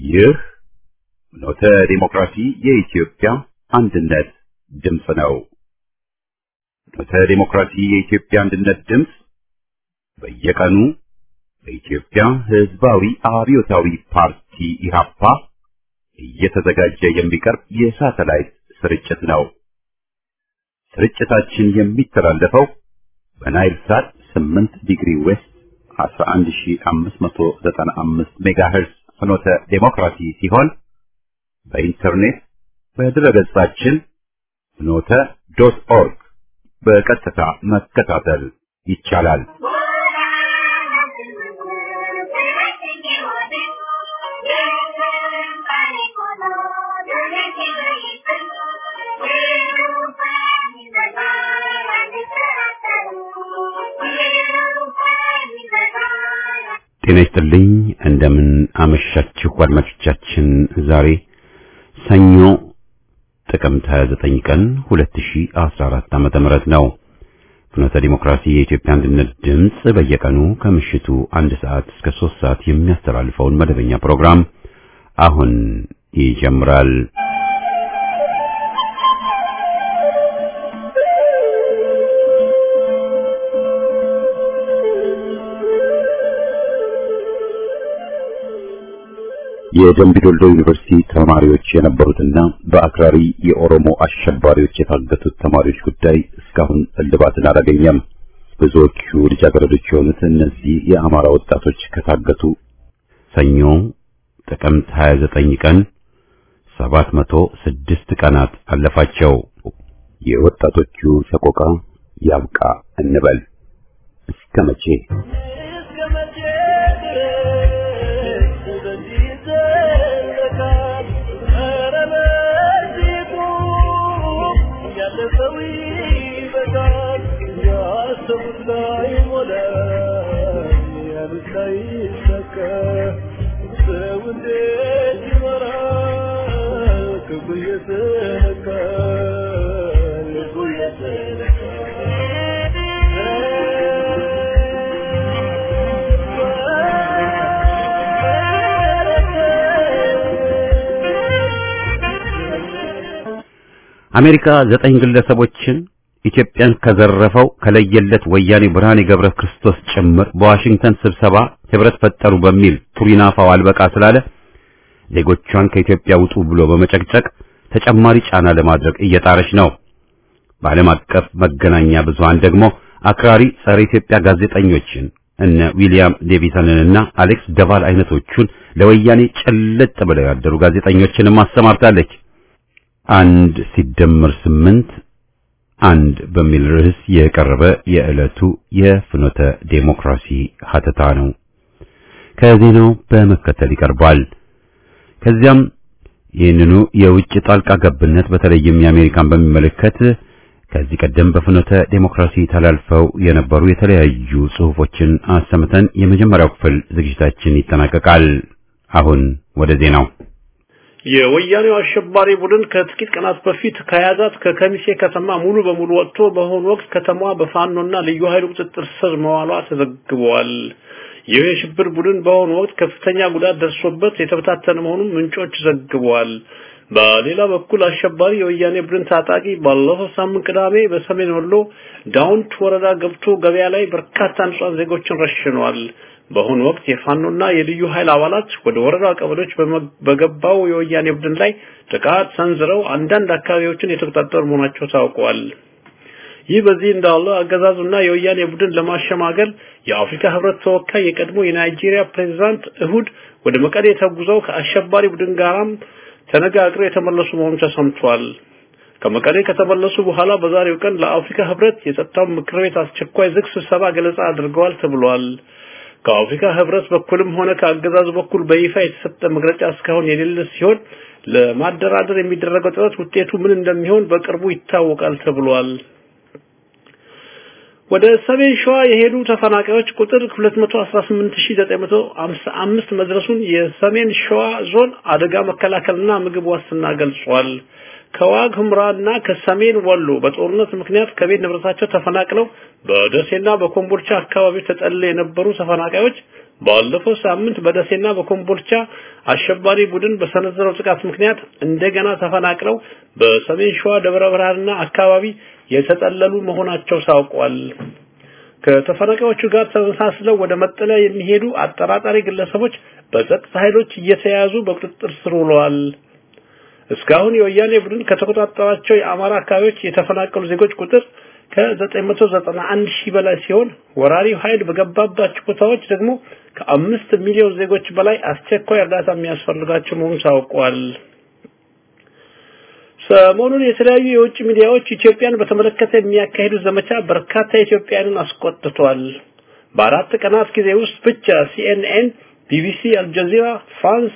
ይህ ኖተ ዲሞክራሲ የኢትዮጵያ አንድነት ድምፅ ነው። ኖተ ዲሞክራሲ የኢትዮጵያ አንድነት ድምፅ በየቀኑ በኢትዮጵያ ሕዝባዊ አብዮታዊ ፓርቲ ኢህአፓ እየተዘጋጀ የሚቀርብ የሳተላይት ስርጭት ነው። ስርጭታችን የሚተላለፈው በናይል ሳት 8 ዲግሪ ዌስት 11595 ሜጋሄርዝ ፍኖተ ዴሞክራሲ ሲሆን በኢንተርኔት በድረገጻችን ፍኖተ.org በቀጥታ መከታተል ይቻላል። ጤና ይስጥልኝ። እንደምን አመሻችሁ አድማጮቻችን። ዛሬ ሰኞ ጥቅምት 29 ቀን 2014 ዓ.ም ነው። ፍኖተ ዲሞክራሲ የኢትዮጵያ አንድነት ድምፅ በየቀኑ ከምሽቱ 1 ሰዓት እስከ 3 ሰዓት የሚያስተላልፈውን መደበኛ ፕሮግራም አሁን ይጀምራል። የደምቢዶሎ ዩኒቨርሲቲ ተማሪዎች የነበሩትና በአክራሪ የኦሮሞ አሸባሪዎች የታገቱት ተማሪዎች ጉዳይ እስካሁን እልባትን አላገኘም። ብዙዎቹ ልጃገረዶች የሆኑት እነዚህ የአማራ ወጣቶች ከታገቱ ሰኞ ጥቅምት 29 ቀን 706 ቀናት አለፋቸው። የወጣቶቹ ሰቆቃ ያብቃ እንበል። እስከ መቼ? አሜሪካ 9 ግለሰቦችን ኢትዮጵያን ከዘረፈው ከለየለት ወያኔ ብርሃኔ ገብረ ክርስቶስ ጭምር በዋሽንግተን ስብሰባ ህብረት ፈጠሩ በሚል ቱሪናፋው አልበቃ ስላለ ዜጎቿን ከኢትዮጵያ ውጡ ብሎ በመጨቅጨቅ ተጨማሪ ጫና ለማድረግ እየጣረች ነው። በዓለም አቀፍ መገናኛ ብዙሃን ደግሞ አክራሪ ጸረ ኢትዮጵያ ጋዜጠኞችን እነ ዊሊያም ዴቪሰንንና አሌክስ ደቫል አይነቶቹን ለወያኔ ጨለጥ ብለው ያደሩ ጋዜጠኞችን ማሰማርታለች። 1 ሲደመር 8 1 በሚል ርዕስ የቀረበ የዕለቱ የፍኖተ ዴሞክራሲ ሀተታ ነው። ከዜናው በመከተል ይቀርባል። ከዚያም ይህንኑ የውጭ ጣልቃ ገብነት በተለይም የአሜሪካን በሚመለከት ከዚህ ቀደም በፍኖተ ዴሞክራሲ ተላልፈው የነበሩ የተለያዩ ጽሑፎችን አሰምተን የመጀመሪያው ክፍል ዝግጅታችን ይጠናቀቃል። አሁን ወደ ዜናው። የወያኔው አሸባሪ ቡድን ከጥቂት ቀናት በፊት ከያዛት ከከሚሴ ከተማ ሙሉ በሙሉ ወጥቶ በሆነ ወቅት ከተማዋ በፋኖና ልዩ ኃይል ቁጥጥር ስር መዋሏ ተዘግቧል። ይህ የሽብር ቡድን በሆነ ወቅት ከፍተኛ ጉዳት ደርሶበት የተበታተነ መሆኑን ምንጮች ዘግበዋል። በሌላ በኩል አሸባሪ የወያኔ ቡድን ታጣቂ ባለፈው ሳምንት ቅዳሜ በሰሜን ወሎ ዳውንት ወረዳ ገብቶ ገበያ ላይ በርካታ ንጹሃን ዜጎችን ረሽኗል። በሆነ ወቅት የፋኖና የልዩ ኃይል አባላት ወደ ወረዳ ቀበሌዎች በገባው የወያኔ ቡድን ላይ ጥቃት ሰንዝረው አንዳንድ አካባቢዎችን የተቆጣጠሩ መሆናቸው ታውቋል። ይህ በዚህ እንዳለ አገዛዙና የወያኔ ቡድን ለማሸማገል የአፍሪካ ህብረት ተወካይ የቀድሞ የናይጄሪያ ፕሬዝዳንት እሁድ ወደ መቀሌ ተጉዘው ከአሸባሪ ቡድን ጋራም ተነጋግረው የተመለሱ መሆኑ ተሰምቷል። ከመቀሌ ከተመለሱ በኋላ በዛሬው ቀን ለአፍሪካ ህብረት የጸጥታው ምክር ቤት አስቸኳይ ዝግ ስብሰባ ገለጻ አድርገዋል ተብሏል። ከአፍሪካ ህብረት በኩልም ሆነ ከአገዛዙ በኩል በይፋ የተሰጠ መግለጫ እስካሁን የሌለ ሲሆን ለማደራደር የሚደረገው ጥረት ውጤቱ ምን እንደሚሆን በቅርቡ ይታወቃል ተብሏል። ወደ ሰሜን ሸዋ የሄዱ ተፈናቃዮች ቁጥር 218955 መድረሱን የሰሜን ሸዋ ዞን አደጋ መከላከልና ምግብ ዋስትና ገልጿል። ከዋግ ኽምራና ከሰሜን ወሎ በጦርነት ምክንያት ከቤት ንብረታቸው ተፈናቅለው በደሴና በኮምቦልቻ አካባቢ ተጠልለው የነበሩ ተፈናቃዮች ባለፈው ሳምንት በደሴና በኮምቦልቻ አሸባሪ ቡድን በሰነዘረው ጥቃት ምክንያት እንደገና ተፈናቅለው በሰሜን ሸዋ ደብረ ብርሃንና አካባቢ የተጠለሉ መሆናቸው ታውቋል። ከተፈናቃዮቹ ጋር ተመሳስለው ወደ መጠለያ የሚሄዱ አጠራጣሪ ግለሰቦች በጸጥታ ኃይሎች እየተያዙ በቁጥጥር ስር ውለዋል። እስካሁን የወያኔ ቡድን ከተቆጣጠራቸው የአማራ አካባቢዎች የተፈናቀሉ ዜጎች ቁጥር ከ991 ሺህ በላይ ሲሆን ወራሪው ኃይል በገባባቸው ቦታዎች ደግሞ ከ5 ሚሊዮን ዜጎች በላይ አስቸኳይ እርዳታ የሚያስፈልጋቸው መሆኑ ታውቋል። ሰሞኑን የተለያዩ የውጭ ሚዲያዎች ኢትዮጵያን በተመለከተ የሚያካሂዱ ዘመቻ በርካታ ኢትዮጵያውያንን አስቆጥቷል። በአራት ቀናት ጊዜ ውስጥ ብቻ CNN፣ BBC፣ አልጀዚራ፣ ፍራንስ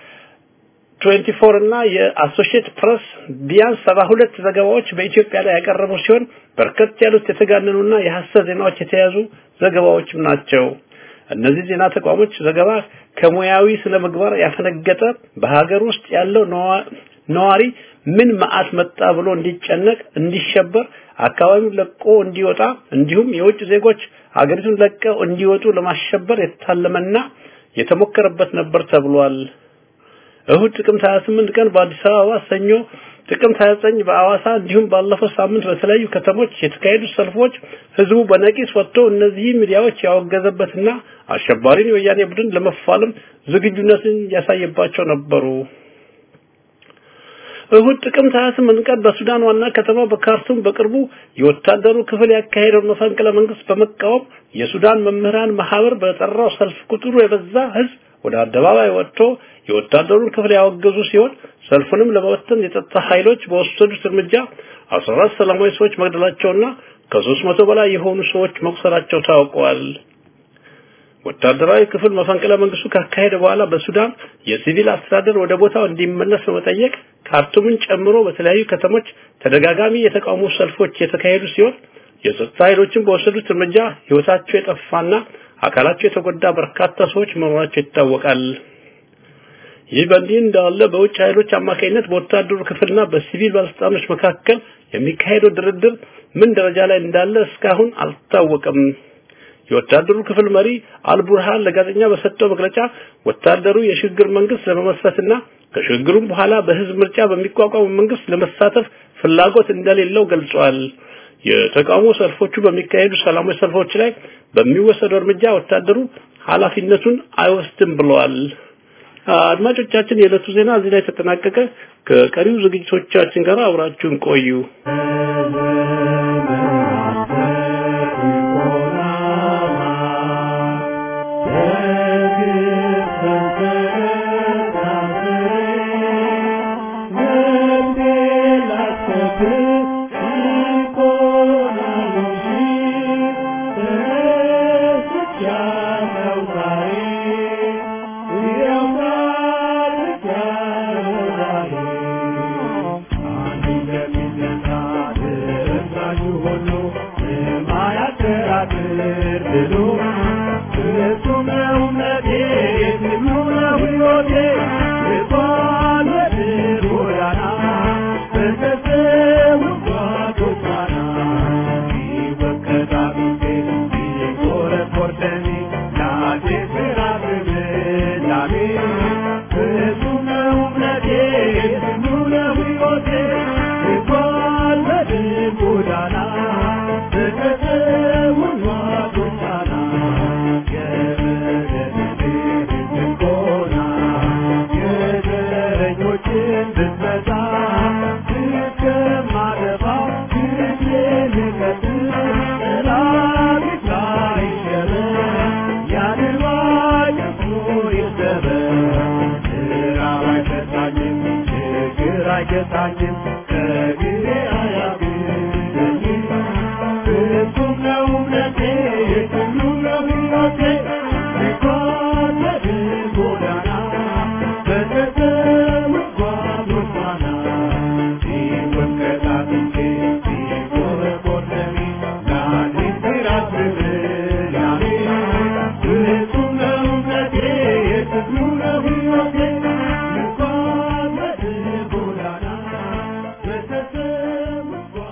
24 እና የአሶሺየትድ ፕሬስ ቢያንስ 72 ዘገባዎች በኢትዮጵያ ላይ ያቀረቡ ሲሆን በርከት ያሉት የተጋነኑና የሐሰት ዜናዎች የተያዙ ዘገባዎችም ናቸው። እነዚህ ዜና ተቋሞች ዘገባ ከሙያዊ ስነ ምግባር ያፈነገጠ በሀገር ውስጥ ያለው ነዋሪ ምን መዓት መጣ ብሎ እንዲጨነቅ እንዲሸበር አካባቢውን ለቆ እንዲወጣ እንዲሁም የውጭ ዜጎች ሀገሪቱን ለቀው እንዲወጡ ለማሸበር የታለመና የተሞከረበት ነበር ተብሏል። እሁድ ጥቅምት 28 ቀን በአዲስ አበባ፣ ሰኞ ጥቅምት 29 በአዋሳ እንዲሁም ባለፈው ሳምንት በተለያዩ ከተሞች የተካሄዱ ሰልፎች ህዝቡ በነቂስ ወጥቶ እነዚህ ሚዲያዎች ያወገዘበትና አሸባሪን የወያኔ ቡድን ለመፋለም ዝግጁነትን ያሳየባቸው ነበሩ። እሁድ ጥቅምት 28 ቀን በሱዳን ዋና ከተማ በካርቱም በቅርቡ የወታደሩ ክፍል ያካሄደው መፈንቅለ መንግስት በመቃወም የሱዳን መምህራን ማህበር በጠራው ሰልፍ ቁጥሩ የበዛ ህዝብ ወደ አደባባይ ወጥቶ የወታደሩን ክፍል ያወገዙ ሲሆን ሰልፉንም ለመበተን የጸጥታ ኃይሎች በወሰዱት እርምጃ 14 ሰላማዊ ሰዎች መግደላቸውና ከ300 በላይ የሆኑ ሰዎች መቁሰላቸው ታውቋል። ወታደራዊ ክፍል መፈንቅለ መንግስቱ ካካሄደ በኋላ በሱዳን የሲቪል አስተዳደር ወደ ቦታው እንዲመለስ በመጠየቅ ካርቱምን ጨምሮ በተለያዩ ከተሞች ተደጋጋሚ የተቃውሞ ሰልፎች የተካሄዱ ሲሆን የጸጥታ ኃይሎችን በወሰዱት እርምጃ ህይወታቸው የጠፋና አካላቸው የተጎዳ በርካታ ሰዎች መኖራቸው ይታወቃል። ይህ በእንዲህ እንዳለ በውጭ ኃይሎች አማካይነት በወታደሩ ክፍልና በሲቪል ባለስልጣኖች መካከል የሚካሄደው ድርድር ምን ደረጃ ላይ እንዳለ እስካሁን አልታወቀም። የወታደሩ ክፍል መሪ አልቡርሃን ለጋዜጠኛ በሰጠው መግለጫ ወታደሩ የሽግግር መንግስት ለመመስረትና ከሽግግሩም በኋላ በህዝብ ምርጫ በሚቋቋም መንግስት ለመሳተፍ ፍላጎት እንደሌለው ገልጿል። የተቃውሞ ሰልፎቹ በሚካሄዱ ሰላማዊ ሰልፎች ላይ በሚወሰደው እርምጃ ወታደሩ ኃላፊነቱን አይወስድም ብለዋል። አድማጮቻችን የዕለቱ ዜና እዚህ ላይ ተጠናቀቀ። ከቀሪው ዝግጅቶቻችን ጋር አብራችሁን ቆዩ።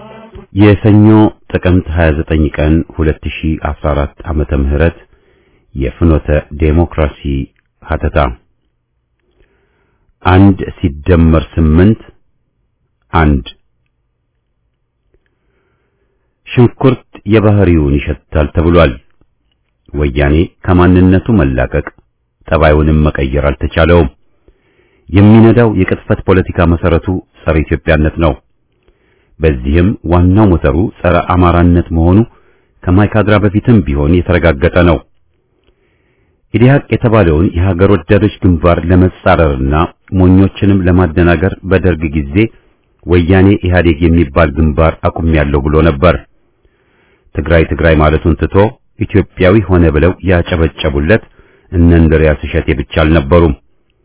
የሰኞ ጥቅምት 29 ቀን 2014 ዓመተ ምህረት የፍኖተ ዴሞክራሲ ሀተታ 1 ሲደመር 8 1 ሽንኩርት የባህሪውን ይሸታል ተብሏል። ወያኔ ከማንነቱ መላቀቅ ጠባዩንም መቀየር አልተቻለውም። የሚነዳው የቅጥፈት ፖለቲካ መሰረቱ ጸረ ኢትዮጵያነት ነው። በዚህም ዋናው ሞተሩ ጸረ አማራነት መሆኑ ከማይካድራ በፊትም ቢሆን የተረጋገጠ ነው። ኢዲሃቅ የተባለውን የሀገር ወዳዶች ግንባር ለመጻረርና ሞኞችንም ለማደናገር በደርግ ጊዜ ወያኔ ኢህአዴግ የሚባል ግንባር አቁሜያለሁ ብሎ ነበር። ትግራይ ማለቱን ትቶ ኢትዮጵያዊ ሆነ ብለው ያጨበጨቡለት እነ እንድሪያስ እሸቴ ብቻ አልነበሩም።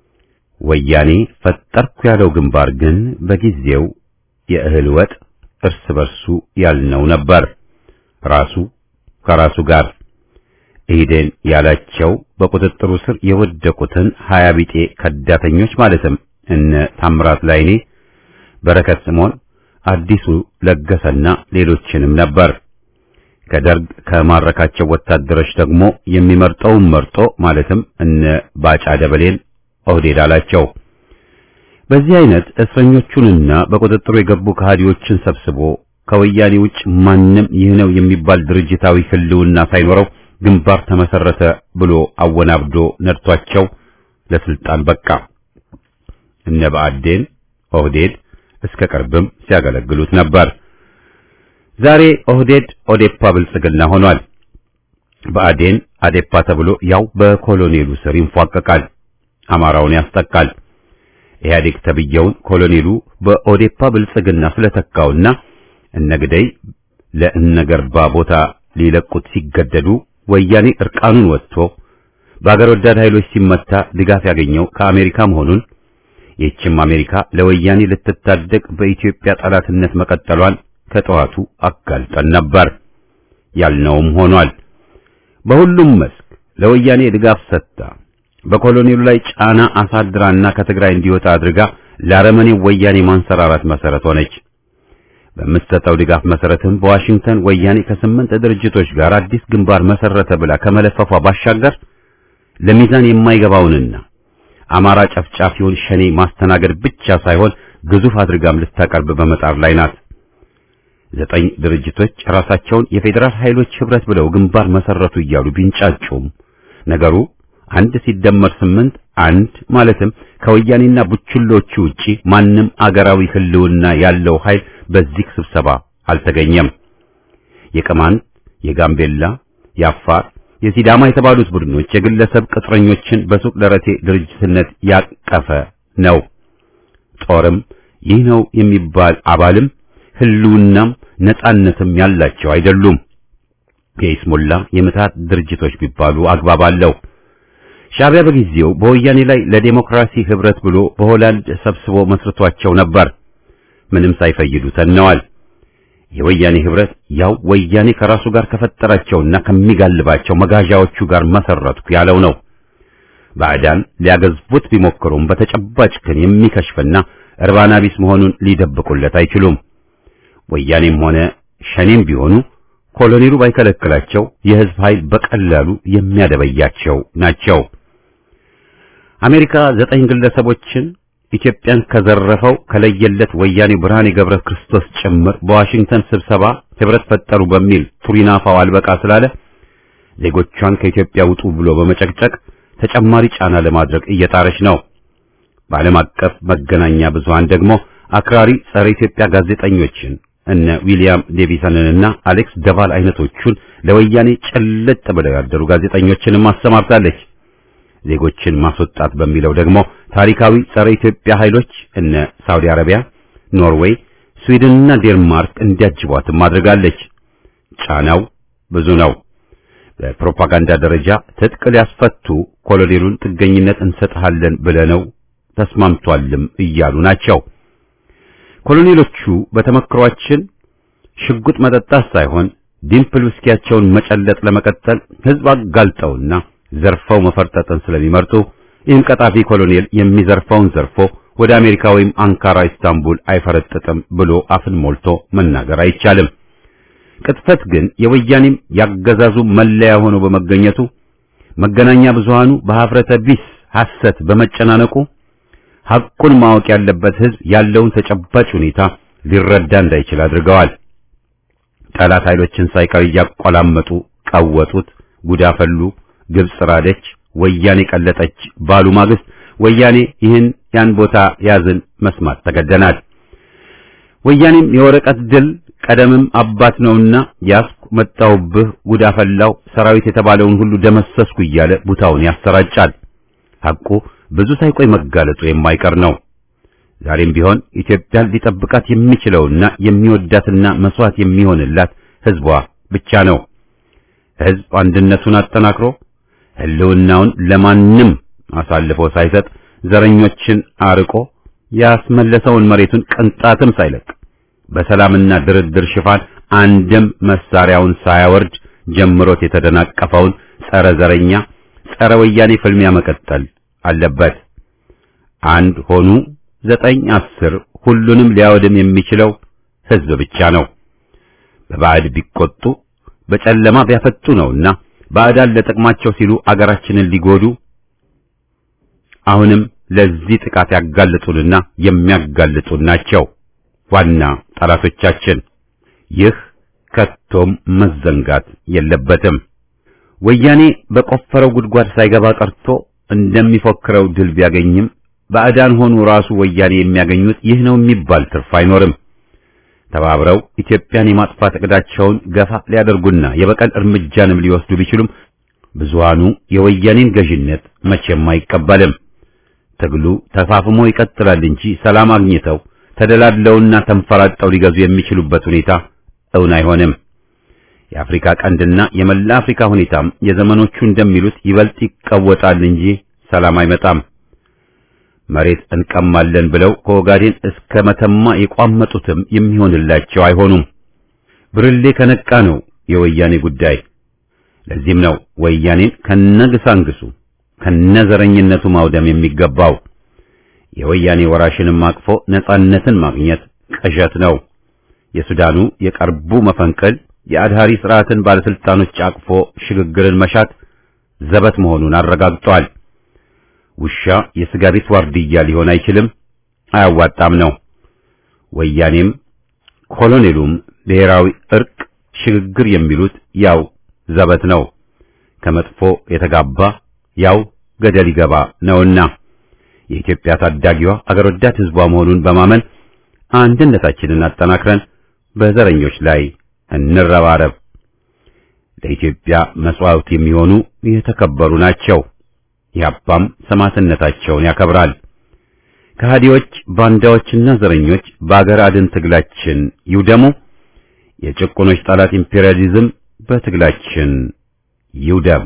ወያኔ ፈጠርኩ ያለው ግንባር ግን በጊዜው የእህል ወጥ እርስ በርሱ ያልነው ነበር። ራሱ ከራሱ ጋር ኢህዴን ያላቸው በቁጥጥሩ ስር የወደቁትን 20 ቢጤ ከዳተኞች ማለትም እነ ታምራት ላይኔ፣ በረከት ስምዖን፣ አዲሱ ለገሰና ሌሎችንም ነበር። ከደርግ ከማረካቸው ወታደሮች ደግሞ የሚመርጠውን መርጦ ማለትም እነ ባጫ ደበሌን ኦህዴድ አላቸው። በዚህ አይነት እስረኞቹንና በቁጥጥሩ የገቡ ከሃዲዎችን ሰብስቦ ከወያኔ ውጭ ማንም ይህ ነው የሚባል ድርጅታዊ ህልውና ሳይኖረው ግንባር ተመሰረተ ብሎ አወናብዶ ነድቷቸው ለስልጣን በቃ። እነ ብአዴን ኦህዴድ እስከ ቅርብም ሲያገለግሉት ነበር። ዛሬ ኦህዴድ ኦዴፓ ብልጽግና ሆኗል። ብአዴን አዴፓ ተብሎ ያው በኮሎኔሉ ስር ይንፏቀቃል፣ አማራውን ያስጠቃል። ኢህአዴግ ተብየውን ኮሎኔሉ በኦዴፓ ብልጽግና ስለተካውና እነግደይ ለእነገርባ ቦታ ሊለቁት ሲገደዱ ወያኔ እርቃኑን ወጥቶ በአገር ወዳድ ኃይሎች ሲመታ ድጋፍ ያገኘው ከአሜሪካ መሆኑን ይህችም አሜሪካ ለወያኔ ልትታደግ በኢትዮጵያ ጠላትነት መቀጠሏን ከጠዋቱ አጋልጠን ነበር። ያልነውም ሆኗል። በሁሉም መስክ ለወያኔ ድጋፍ ሰጥታ በኮሎኔሉ ላይ ጫና አሳድራና ከትግራይ እንዲወጣ አድርጋ ለአረመኔው ወያኔ ማንሰራራት መሰረት ሆነች። በምትሰጠው ድጋፍ መሰረትም በዋሽንግተን ወያኔ ከ8 ድርጅቶች ጋር አዲስ ግንባር መሰረተ ብላ ከመለፈፏ ባሻገር ለሚዛን የማይገባውንና አማራ ጨፍጫፊውን ሸኔ ማስተናገድ ብቻ ሳይሆን ግዙፍ አድርጋም ልታቀርብ በመጣር ላይ ናት። 9 ድርጅቶች ራሳቸውን የፌዴራል ኃይሎች ህብረት ብለው ግንባር መሰረቱ እያሉ ቢንጫጩም ነገሩ 1 ሲደመር 8 1 ማለትም ከወያኔና ቡችሎቹ ውጪ ማንም አገራዊ ህልውና ያለው ኃይል በዚህ ስብሰባ አልተገኘም። የቅማንት፣ የጋምቤላ፣ የአፋር፣ የሲዳማ የተባሉት ቡድኖች የግለሰብ ቅጥረኞችን በሱቅ ደረቴ ድርጅትነት ያቀፈ ነው። ጦርም ይህ ነው የሚባል አባልም ህልውናም ነጻነትም ያላቸው አይደሉም። የኢስሙላ የምታት ድርጅቶች ቢባሉ አግባብ አለው። ሻዕቢያ በጊዜው በወያኔ ላይ ለዲሞክራሲ ህብረት ብሎ በሆላንድ ሰብስቦ መስርቷቸው ነበር። ምንም ሳይፈይዱ ተነዋል። የወያኔ ህብረት ያው ወያኔ ከራሱ ጋር ከፈጠራቸውና ከሚጋልባቸው መጋዣዎቹ ጋር መሰረትኩ ያለው ነው። ባዕዳን ሊያገዝቡት ቢሞክሩም በተጨባጭ ግን የሚከሽፍና እርባና ቢስ መሆኑን ሊደብቁለት አይችሉም። ወያኔም ሆነ ሸኔም ቢሆኑ ኮሎኔሉ ባይከለክላቸው የህዝብ ኃይል በቀላሉ የሚያደበያቸው ናቸው። አሜሪካ 9 ግለሰቦችን ኢትዮጵያን ከዘረፈው ከለየለት ወያኔ ብርሃኔ ገብረ ክርስቶስ ጭምር በዋሽንግተን ስብሰባ ህብረት ፈጠሩ በሚል ቱሪናፋው አልበቃ ስላለ ዜጎቿን ከኢትዮጵያ ውጡ ብሎ በመጨቅጨቅ ተጨማሪ ጫና ለማድረግ እየጣረች ነው። በዓለም አቀፍ መገናኛ ብዙሃን ደግሞ አክራሪ ጸረ ኢትዮጵያ ጋዜጠኞችን እነ ዊሊያም ዴቪሰንንና አሌክስ ደቫል አይነቶቹን ለወያኔ ጨለጥ ብለው ያደሩ ጋዜጠኞችንም አሰማርታለች። ዜጎችን ማስወጣት በሚለው ደግሞ ታሪካዊ ጸረ ኢትዮጵያ ኃይሎች እነ ሳውዲ አረቢያ፣ ኖርዌይ፣ ስዊድንና ዴንማርክ እንዲያጅቧትም አድርጋለች። ጫናው ብዙ ነው። በፕሮፓጋንዳ ደረጃ ትጥቅ ሊያስፈቱ ኮሎኔሉን ጥገኝነት እንሰጥሃለን ብለነው ተስማምቷልም እያሉ ናቸው። ኮሎኔሎቹ በተመክሯችን ሽጉጥ መጠጣት ሳይሆን ዲምፕል ውስኪያቸውን መጨለጥ ለመቀጠል ህዝብ አጋልጠውና ዘርፈው መፈርጠጥን ስለሚመርጡ ይህም ቀጣፊ ኮሎኔል የሚዘርፈውን ዘርፎ ወደ አሜሪካ ወይም አንካራ ኢስታንቡል አይፈረጥጥም ብሎ አፍን ሞልቶ መናገር አይቻልም። ቅጥፈት ግን የወያኔም ያገዛዙ መለያ ሆኖ በመገኘቱ መገናኛ ብዙሃኑ በሀፍረተ ቢስ ሐሰት በመጨናነቁ ሐቁን ማወቅ ያለበት ሕዝብ ያለውን ተጨባጭ ሁኔታ ሊረዳ እንዳይችል አድርገዋል። ጠላት ኃይሎችን ሳይቀር እያቆላመጡ ቀወጡት፣ ጉዳፈሉ፣ ግብጽ ራደች፣ ወያኔ ቀለጠች ባሉ ማግስት ወያኔ ይህን ያን ቦታ ያዝን መስማት ተገደናል። ወያኔም የወረቀት ድል ቀደምም አባት ነውና ያስኩ መጣውብህ ጉዳፈላው ሰራዊት የተባለውን ሁሉ ደመሰስኩ እያለ ቡታውን ያሰራጫል። ሐቁ ብዙ ሳይቆይ መጋለጡ የማይቀር ነው። ዛሬም ቢሆን ኢትዮጵያን ሊጠብቃት የሚችለውና የሚወዳትና መስዋዕት የሚሆንላት ሕዝቧ ብቻ ነው። ሕዝብ አንድነቱን አጠናክሮ ህልውናውን ለማንም አሳልፎ ሳይሰጥ ዘረኞችን አርቆ ያስመለሰውን መሬቱን ቅንጣትም ሳይለቅ በሰላምና ድርድር ሽፋን አንድም መሳሪያውን ሳያወርድ ጀምሮት የተደናቀፈውን ጸረ ዘረኛ ጸረ ወያኔ ፍልሚያ መቀጠል አለበት። አንድ ሆኑ 9-10 ሁሉንም ሊያወድም የሚችለው ሕዝብ ብቻ ነው። በባዕድ ቢቆጡ በጨለማ ቢያፈጡ ነውና ባዕዳን ለጥቅማቸው ሲሉ አገራችንን ሊጎዱ አሁንም ለዚህ ጥቃት ያጋልጡንና የሚያጋልጡን ናቸው ዋና ጠላቶቻችን። ይህ ከቶም መዘንጋት የለበትም። ወያኔ በቆፈረው ጉድጓድ ሳይገባ ቀርቶ እንደሚፎክረው ድል ቢያገኝም ባዕዳን ሆኑ ራሱ ወያኔ የሚያገኙት ይህ ነው የሚባል ትርፍ አይኖርም። ተባብረው ኢትዮጵያን የማጥፋት እቅዳቸውን ገፋ ሊያደርጉና የበቀል እርምጃንም ሊወስዱ ቢችሉም ብዙሃኑ የወያኔን ገዥነት መቼም አይቀበልም። ትግሉ ተፋፍሞ ይቀጥላል እንጂ ሰላም አግኝተው ተደላድለውና ተንፈራጠው ሊገዙ የሚችሉበት ሁኔታ እውን አይሆንም። የአፍሪካ ቀንድና የመላ አፍሪካ ሁኔታም የዘመኖቹ እንደሚሉት ይበልጥ ይቀወጣል እንጂ ሰላም አይመጣም። መሬት እንቀማለን ብለው ከኦጋዴን እስከ መተማ የቋመጡትም የሚሆንላቸው አይሆኑም። ብርሌ ከነቃ ነው የወያኔ ጉዳይ። ለዚህም ነው ወያኔን ከነግሳንግሱ ከነዘረኝነቱ ማውደም የሚገባው። የወያኔ ወራሽንም አቅፎ ነጻነትን ማግኘት ቅዠት ነው። የሱዳኑ የቀርቡ መፈንቅል የአድሃሪ ስርዓትን ባለስልጣኖች አቅፎ ሽግግርን መሻት ዘበት መሆኑን አረጋግጧል። ውሻ የስጋ ቤት ዋርድያ ሊሆን አይችልም፣ አያዋጣም ነው። ወያኔም ኮሎኔሉም ብሔራዊ እርቅ ሽግግር የሚሉት ያው ዘበት ነው። ከመጥፎ የተጋባ ያው ገደል ይገባ ነውና የኢትዮጵያ ታዳጊዋ አገር ወዳድ ሕዝቧ መሆኑን በማመን አንድነታችንን አጠናክረን በዘረኞች ላይ እንረባረብ። ለኢትዮጵያ መስዋዕት የሚሆኑ የተከበሩ ናቸው። ያባም ሰማዕትነታቸውን ያከብራል። ከሃዲዎች ባንዳዎችና ዘረኞች በአገር አድን ትግላችን ይውደሙ። የጭቁኖች ጠላት ኢምፔሪያሊዝም በትግላችን ይውደም።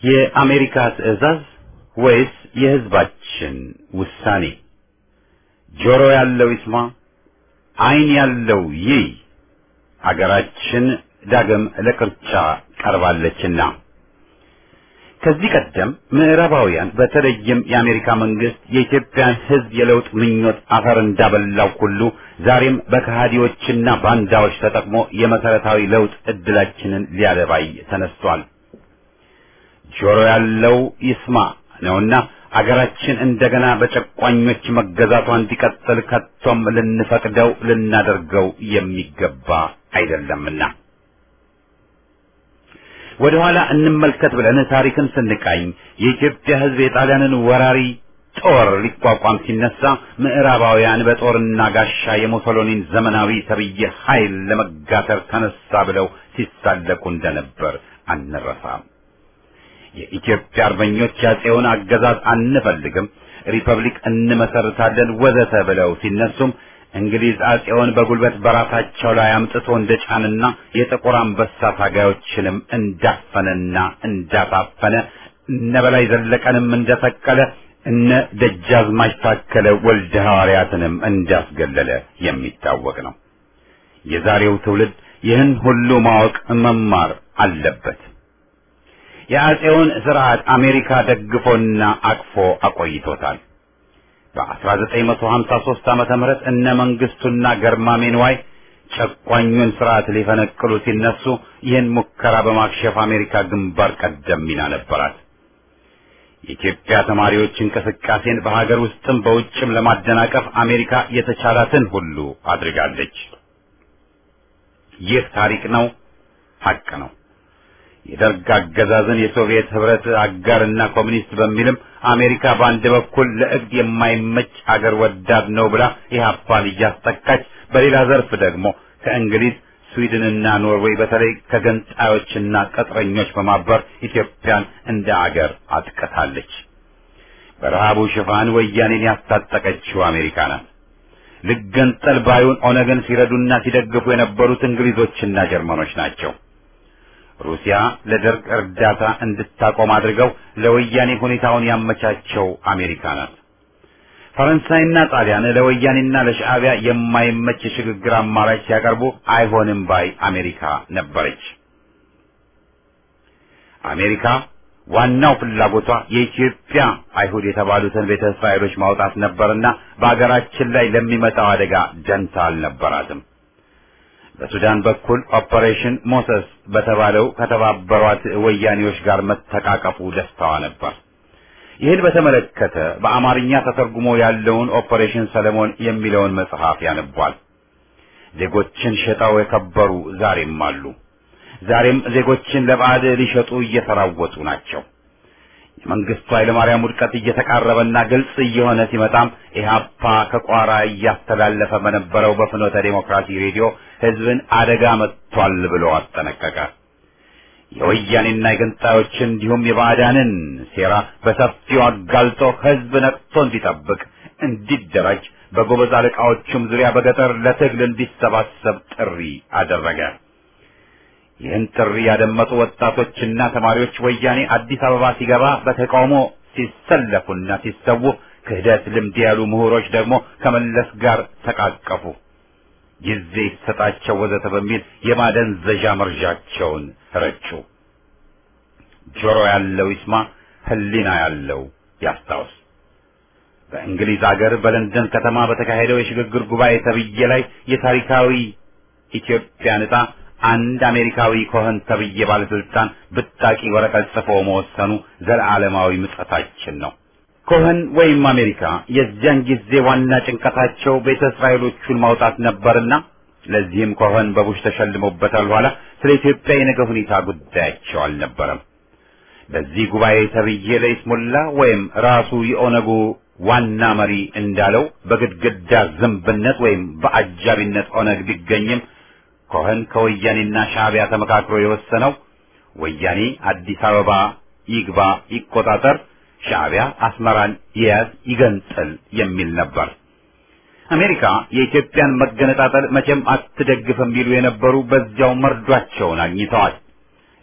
የአሜሪካ ትዕዛዝ ወይስ የሕዝባችን ውሳኔ? ጆሮ ያለው ይስማ፣ ዓይን ያለው ይይ። አገራችን ዳግም ለቅርጫ ቀርባለችና ከዚህ ቀደም ምዕራባውያን በተለይም የአሜሪካ መንግስት የኢትዮጵያን ሕዝብ የለውጥ ምኞት አፈር እንዳበላው ሁሉ ዛሬም በከሃዲዎችና ባንዳዎች ተጠቅሞ የመሰረታዊ ለውጥ እድላችንን ሊያደባይ ተነስቷል። ጆሮ ያለው ይስማ ነውና አገራችን እንደገና በጨቋኞች መገዛቷ እንዲቀጥል ከቶም ልንፈቅደው ልናደርገው የሚገባ አይደለምና ወደ ኋላ እንመልከት ብለን ታሪክን ስንቃኝ የኢትዮጵያ ሕዝብ የጣሊያንን ወራሪ ጦር ሊቋቋም ሲነሳ ምዕራባውያን በጦርና ጋሻ የሙሶሎኒን ዘመናዊ ተብዬ ኃይል ለመጋተር ተነሳ ብለው ሲሳለቁ እንደነበር አንረሳም። የኢትዮጵያ አርበኞች ያጼውን አገዛዝ አንፈልግም፣ ሪፐብሊክ እንመሰርታለን ወዘተ ብለው ሲነሱም እንግሊዝ አጼውን በጉልበት በራሳቸው ላይ አምጥቶ እንደጫንና የጥቁር አንበሳ ታጋዮችንም እንዳፈነና እንዳታፈነ እነ በላይ ዘለቀንም እንደሰቀለ እነ ደጃዝማች ታከለ ወልደ ሐዋርያትንም እንዳስገለለ የሚታወቅ ነው። የዛሬው ትውልድ ይህን ሁሉ ማወቅ መማር አለበት። የአጼውን ስርዓት አሜሪካ ደግፎና አቅፎ አቆይቶታል። በ1953 ዓመተ ምህረት እነ መንግስቱና ገርማሜ ንዋይ ጨቋኙን ስርዓት ሊፈነቅሉ ሲነሱ ይህን ሙከራ በማክሸፍ አሜሪካ ግንባር ቀደም ሚና ነበራት። የኢትዮጵያ ተማሪዎች እንቅስቃሴን በሀገር ውስጥም በውጭም ለማደናቀፍ አሜሪካ የተቻላትን ሁሉ አድርጋለች። ይህ ታሪክ ነው፣ ሐቅ ነው። የደርግ አገዛዝን የሶቪየት ህብረት አጋርና ኮሚኒስት በሚልም አሜሪካ በአንድ በኩል ለእግድ የማይመች አገር ወዳድ ነው ብላ ኢህአፓን እያስጠቃች፣ በሌላ ዘርፍ ደግሞ ከእንግሊዝ ስዊድንና ኖርዌይ በተለይ ከገንጣዮችና ቅጥረኞች በማበር ኢትዮጵያን እንደ አገር አጥቅታለች። በረሃቡ ሽፋን ወያኔን ያስታጠቀችው አሜሪካ ናት። ልገንጠል ባዩን ኦነግን ሲረዱና ሲደግፉ የነበሩት እንግሊዞችና ጀርመኖች ናቸው። ሩሲያ ለደርግ እርዳታ እንድታቆም አድርገው ለወያኔ ሁኔታውን ያመቻቸው አሜሪካ ናት። ፈረንሳይና ጣሊያን ለወያኔና ለሻዕቢያ የማይመች ሽግግር አማራጭ ሲያቀርቡ አይሆንም ባይ አሜሪካ ነበረች። አሜሪካ ዋናው ፍላጎቷ የኢትዮጵያ አይሁድ የተባሉትን ቤተ እስራኤሎች ማውጣት ነበርና በአገራችን ላይ ለሚመጣው አደጋ ደንታ አልነበራትም። በሱዳን በኩል ኦፐሬሽን ሞሰስ በተባለው ከተባበሯት ወያኔዎች ጋር መተቃቀፉ ደስታዋ ነበር። ይህን በተመለከተ በአማርኛ ተተርጉሞ ያለውን ኦፐሬሽን ሰለሞን የሚለውን መጽሐፍ ያነቧል። ዜጎችን ሸጠው የከበሩ ዛሬም አሉ። ዛሬም ዜጎችን ለባዕድ ሊሸጡ እየተራወጡ ናቸው። የመንግስቱ ኃይለማርያም ውድቀት እየተቃረበና ግልጽ እየሆነ ሲመጣም ኢህአፓ ከቋራ እያስተላለፈ በነበረው በፍኖተ ዴሞክራሲ ሬዲዮ ህዝብን አደጋ መጥቷል ብሎ አስጠነቀቀ። የወያኔና የገንጣዮችን እንዲሁም የባዕዳንን ሴራ በሰፊው አጋልጦ ህዝብ ነቅቶ እንዲጠብቅ፣ እንዲደራጅ፣ በጎበዝ አለቃዎቹም ዙሪያ በገጠር ለትግል እንዲሰባሰብ ጥሪ አደረገ። ይህን ጥሪ ያደመጡ ወጣቶችና ተማሪዎች ወያኔ አዲስ አበባ ሲገባ በተቃውሞ ሲሰለፉና ሲሰዉ፣ ክህደት ልምድ ያሉ ምሁሮች ደግሞ ከመለስ ጋር ተቃቀፉ። ጊዜ ይሰጣቸው ወዘተ በሚል የማደንዘዣ መርዣቸውን ረጩ። ጆሮ ያለው ይስማ፣ ህሊና ያለው ያስታውስ። በእንግሊዝ አገር በለንደን ከተማ በተካሄደው የሽግግር ጉባኤ ተብዬ ላይ የታሪካዊ ኢትዮጵያ ዕጣ አንድ አሜሪካዊ ኮኸን ተብዬ ባለስልጣን ብጣቂ ወረቀት ጽፎ መወሰኑ ዘላለማዊ ምጸታችን ነው። ኮኸን ወይም አሜሪካ የዚያን ጊዜ ዋና ጭንቀታቸው ቤተ እስራኤሎቹን ማውጣት ነበርና ለዚህም ኮኸን በቡሽ ተሸልሞበታል። ኋላ ስለ ኢትዮጵያ የነገ ሁኔታ ጉዳያቸው አልነበረም። በዚህ ጉባኤ ተብዬ ለይስሙላ ወይም ራሱ የኦነጉ ዋና መሪ እንዳለው በግድግዳ ዝንብነት ወይም በአጃቢነት ኦነግ ቢገኝም ኮኸን ከወያኔና ሻዕቢያ ተመካክሮ የወሰነው ወያኔ አዲስ አበባ ይግባ ይቆጣጠር፣ ሻዕቢያ አስመራን ይያዝ ይገንጥል የሚል ነበር። አሜሪካ የኢትዮጵያን መገነጣጠል መቼም አትደግፍም ቢሉ የነበሩ በዚያው መርዷቸውን አግኝተዋል።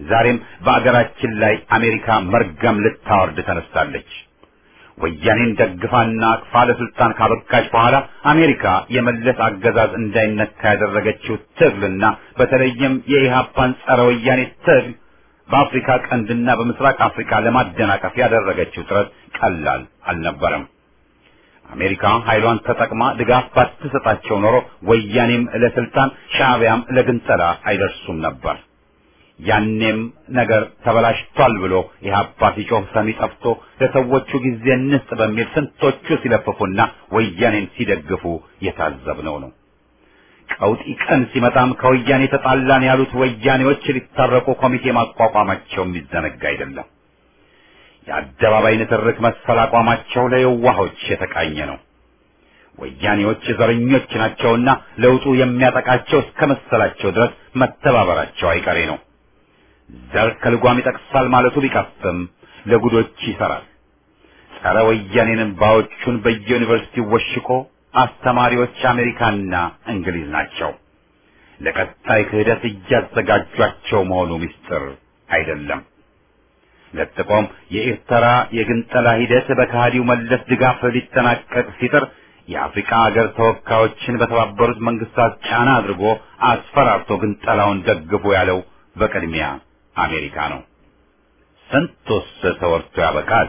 ዛሬም በአገራችን ላይ አሜሪካ መርገም ልታወርድ ተነስታለች። ወያኔን ደግፋና አቅፋ ለስልጣን ካበቃች በኋላ አሜሪካ የመለስ አገዛዝ እንዳይነካ ያደረገችው ትግልና በተለይም የኢህአፓን ጸረ ወያኔ ትግል በአፍሪካ ቀንድና በምስራቅ አፍሪካ ለማደናቀፍ ያደረገችው ጥረት ቀላል አልነበረም። አሜሪካ ኃይሏን ተጠቅማ ድጋፍ ባትሰጣቸው ኖሮ ወያኔም ለስልጣን ሻዕቢያም ለግንጠላ አይደርሱም ነበር። ያኔም ነገር ተበላሽቷል ብሎ ኢህአፓ ሲጮህ ሰሚ ጠፍቶ ለሰዎቹ ጊዜ እንስጥ በሚል ስንቶቹ ሲለፍፉና ወያኔን ሲደግፉ የታዘብነው ነው። ቀውጢ ቀን ሲመጣም ከወያኔ ተጣላን ያሉት ወያኔዎች ሊታረቁ ኮሚቴ ማቋቋማቸው የሚዘነጋ አይደለም። የአደባባይ ንትርክ መሰል አቋማቸው ለየዋሆች የተቃኘ ነው። ወያኔዎች ዘረኞች ናቸውና ለውጡ የሚያጠቃቸው እስከ መሰላቸው ድረስ መተባበራቸው አይቀሬ ነው። ዘር ከልጓም ይጠቅሳል ማለቱ ቢቀፍም ለጉዶች ይሰራል። ጸረ ወያኔንን ባዎቹን በየዩኒቨርሲቲው ወሽቆ አስተማሪዎች አሜሪካና እንግሊዝ ናቸው። ለቀጣይ ክህደት እያዘጋጇቸው መሆኑ ምስጢር አይደለም። ለጥቆም የኤርትራ የግንጠላ ሂደት በከሃዲው መለስ ድጋፍ ሊጠናቀቅ ሲጥር የአፍሪካ ሀገር ተወካዮችን በተባበሩት መንግስታት ጫና አድርጎ አስፈራርቶ ግንጠላውን ደግፎ ያለው በቅድሚያ አሜሪካ ነው። ስንቱስ ተወርቶ ያበቃል።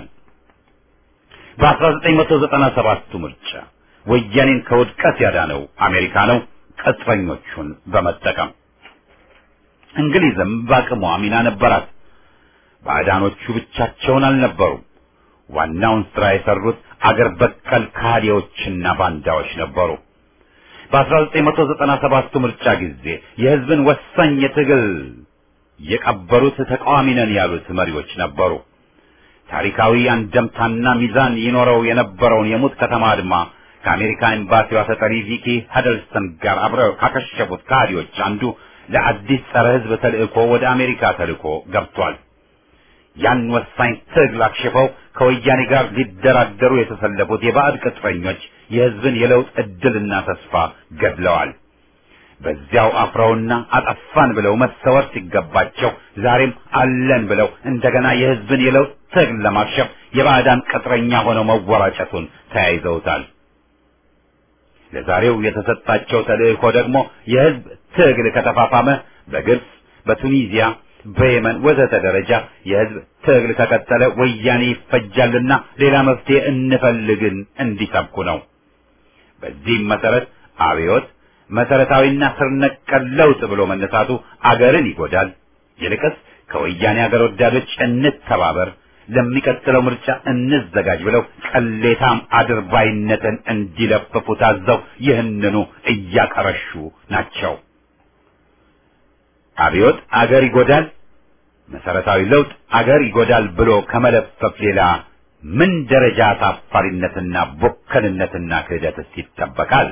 በ1997 ምርጫ ወያኔን ከውድቀት ያዳነው አሜሪካ ነው፣ ቅጥረኞቹን በመጠቀም። እንግሊዝም በአቅሟ ሚና ነበራት። ባዕዳኖቹ ብቻቸውን አልነበሩም። ዋናውን ስራ የሰሩት አገር በቀል ካህዲዎችና ባንዳዎች ነበሩ። በ1997 ምርጫ ጊዜ የህዝብን ወሳኝ የትግል የቀበሩት ተቃዋሚ ነን ያሉት መሪዎች ነበሩ። ታሪካዊ አንደምታና ሚዛን ይኖረው የነበረውን የሙት ከተማ አድማ ከአሜሪካ ኤምባሲዋ ተጠሪ ቪኪ ሃደልሰን ጋር አብረው ካከሸፉት ካህዲዎች አንዱ ለአዲስ ጸረ ህዝብ ተልእኮ ወደ አሜሪካ ተልእኮ ገብቷል። ያን ወሳኝ ትግል አክሽፈው ከወያኔ ጋር ሊደራደሩ የተሰለፉት የባዕድ ቅጥረኞች የህዝብን የለውጥ እድልና ተስፋ ገድለዋል። በዚያው አፍረውና አጠፋን ብለው መሰወር ሲገባቸው ዛሬም አለን ብለው እንደገና የህዝብን የለውጥ ትግል ለማክሸፍ የባዕዳን ቅጥረኛ ሆነው መወራጨቱን ተያይዘውታል። ለዛሬው የተሰጣቸው ተልእኮ ደግሞ የህዝብ ትግል ከተፋፋመ በግብጽ፣ በቱኒዚያ፣ በየመን ወዘተ ደረጃ የህዝብ ትግል ከቀጠለ ወያኔ ይፈጃልና ሌላ መፍትሄ እንፈልግን እንዲሰብኩ ነው። በዚህም መሰረት አብዮት መሰረታዊና ስር ነቀል ለውጥ ብሎ መነሳቱ አገርን ይጎዳል። ይልቅስ ከወያኔ አገር ወዳዶች እንተባበር፣ ለሚቀጥለው ምርጫ እንዘጋጅ ብለው ቀሌታም አድርባይነትን እንዲለፍፉ ታዘው ይህንኑ እያቀረሹ ናቸው። አብዮት አገር ይጎዳል፣ መሰረታዊ ለውጥ አገር ይጎዳል ብሎ ከመለፈፍ ሌላ ምን ደረጃ ታፋሪነትና ቦከልነትና ክህደትስ ይጠበቃል?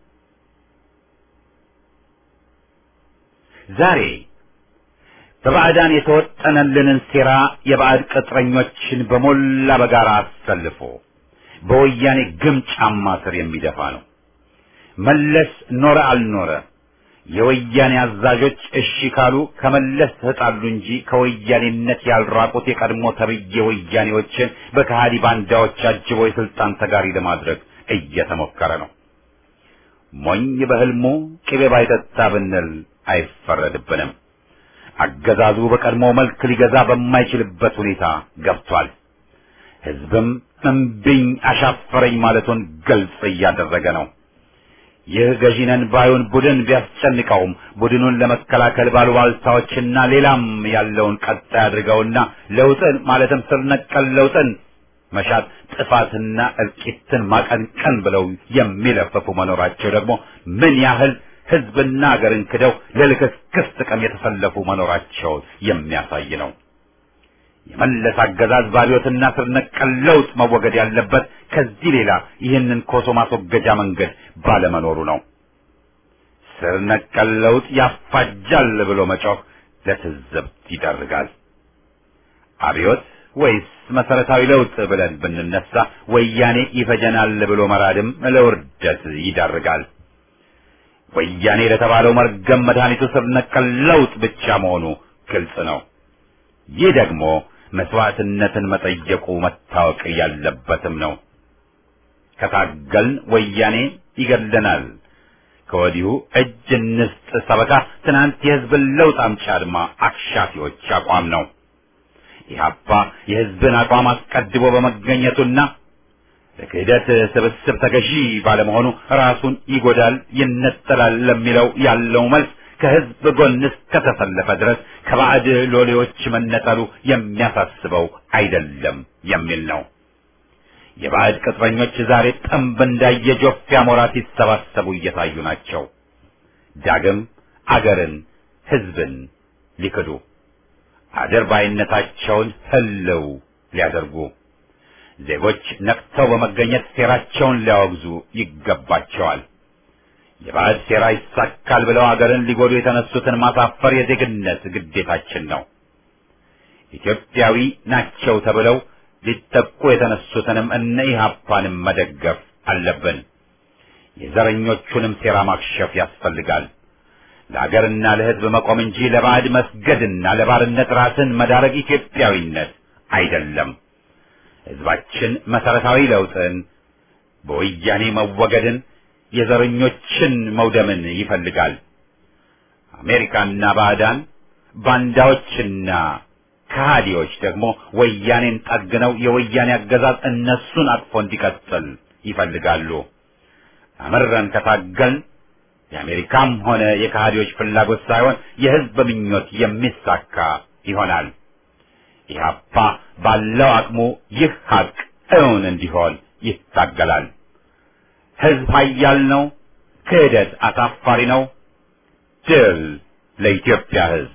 ዛሬ በባዕዳን የተወጠነልንን ሴራ የባዕድ ቅጥረኞችን በሞላ በጋራ አሰልፎ በወያኔ ግም ጫማ ስር የሚደፋ ነው። መለስ ኖረ አልኖረ የወያኔ አዛዦች እሺ ካሉ ከመለስ ተጣሉ እንጂ ከወያኔነት ያልራቁት የቀድሞ ተብዬ ወያኔዎችን በከሃዲ ባንዳዎች አጅቦ የስልጣን ተጋሪ ለማድረግ እየተሞከረ ነው። ሞኝ በህልሙ ቅቤ ባይጠጣ ብንል አይፈረድብንም። አገዛዙ በቀድሞ መልክ ሊገዛ በማይችልበት ሁኔታ ገብቷል። ህዝብም እምቢኝ አሻፈረኝ ማለቱን ግልጽ እያደረገ ነው። ይህ ገዢነን ባዩን ቡድን ቢያስጨንቀውም ቡድኑን ለመከላከል ባሉባልታዎችና ሌላም ያለውን ቀጣይ አድርገውና ለውጥን ማለትም ስር ነቀል ለውጥን መሻት ጥፋትና እልቂትን ማቀንቀን ብለው የሚለፍፉ መኖራቸው ደግሞ ምን ያህል ህዝብና አገርን ክደው ለልክስክስ ጥቅም የተሰለፉ መኖራቸው የሚያሳይ ነው። የመለስ አገዛዝ ባሪዮትና ስር ነቀል ለውጥ መወገድ ያለበት ከዚህ ሌላ ይህንን ኮሶ ማስወገጃ መንገድ ባለመኖሩ ነው። ስር ነቀል ለውጥ ያፋጃል ብሎ መጮህ ለትዝብት ይዳርጋል። አብዮት ወይስ መሰረታዊ ለውጥ ብለን ብንነሳ ወያኔ ይፈጀናል ብሎ መራድም ለውርደት ይዳርጋል። ወያኔ ለተባለው መርገም መድኃኒቱ ስር ነቀል ለውጥ ብቻ መሆኑ ግልጽ ነው። ይህ ደግሞ መስዋዕትነትን መጠየቁ መታወቅ ያለበትም ነው። ከታገልን ወያኔ ይገድለናል። ከወዲሁ እጅ እንስጥ ሰበካ ትናንት የሕዝብን ለውጥ አምጪ አድማ አክሻፊዎች አቋም ነው። ኢህአፓ የሕዝብን አቋም አስቀድሞ በመገኘቱና ለክህደት ስብስብ ተገዢ ባለመሆኑ ራሱን ይጎዳል፣ ይነጠላል ለሚለው ያለው መልስ ከሕዝብ ጎን እስከተሰለፈ ድረስ ከባዕድ ሎሌዎች መነጠሉ የሚያሳስበው አይደለም የሚል ነው። የባዕድ ቅጥረኞች ዛሬ ጥንብ እንዳየ ጆፍ አሞራ ሲሰባሰቡ እየታዩ ናቸው። ዳግም አገርን፣ ሕዝብን ሊክዱ አድርባይነታቸውን ህልው ሊያደርጉ ዜጎች ነቅተው በመገኘት ሴራቸውን ሊያወግዙ ይገባቸዋል። የባዕድ ሴራ ይሳካል ብለው አገርን ሊጎዱ የተነሱትን ማሳፈር የዜግነት ግዴታችን ነው። ኢትዮጵያዊ ናቸው ተብለው ሊጠቁ የተነሱትንም እነ ኢህአፓንም መደገፍ አለብን። የዘረኞቹንም ሴራ ማክሸፍ ያስፈልጋል። ለአገርና ለሕዝብ መቆም እንጂ ለባዕድ መስገድና ለባርነት ራስን መዳረግ ኢትዮጵያዊነት አይደለም። ሕዝባችን መሰረታዊ ለውጥን፣ በወያኔ መወገድን፣ የዘረኞችን መውደምን ይፈልጋል። አሜሪካና ባዕዳን ባንዳዎችና ከሃዲዎች ደግሞ ወያኔን ጠግነው የወያኔ አገዛዝ እነሱን አቅፎ እንዲቀጥል ይፈልጋሉ። አመረን ከታገልን የአሜሪካም ሆነ የከሃዲዎች ፍላጎት ሳይሆን የሕዝብ ምኞት የሚሳካ ይሆናል። ኢህአፓ ባለው አቅሙ ይህ ሀቅ እውን እንዲሆን ይታገላል። ሕዝብ ኃያል ነው። ክህደት አሳፋሪ ነው። ድል ለኢትዮጵያ ሕዝብ።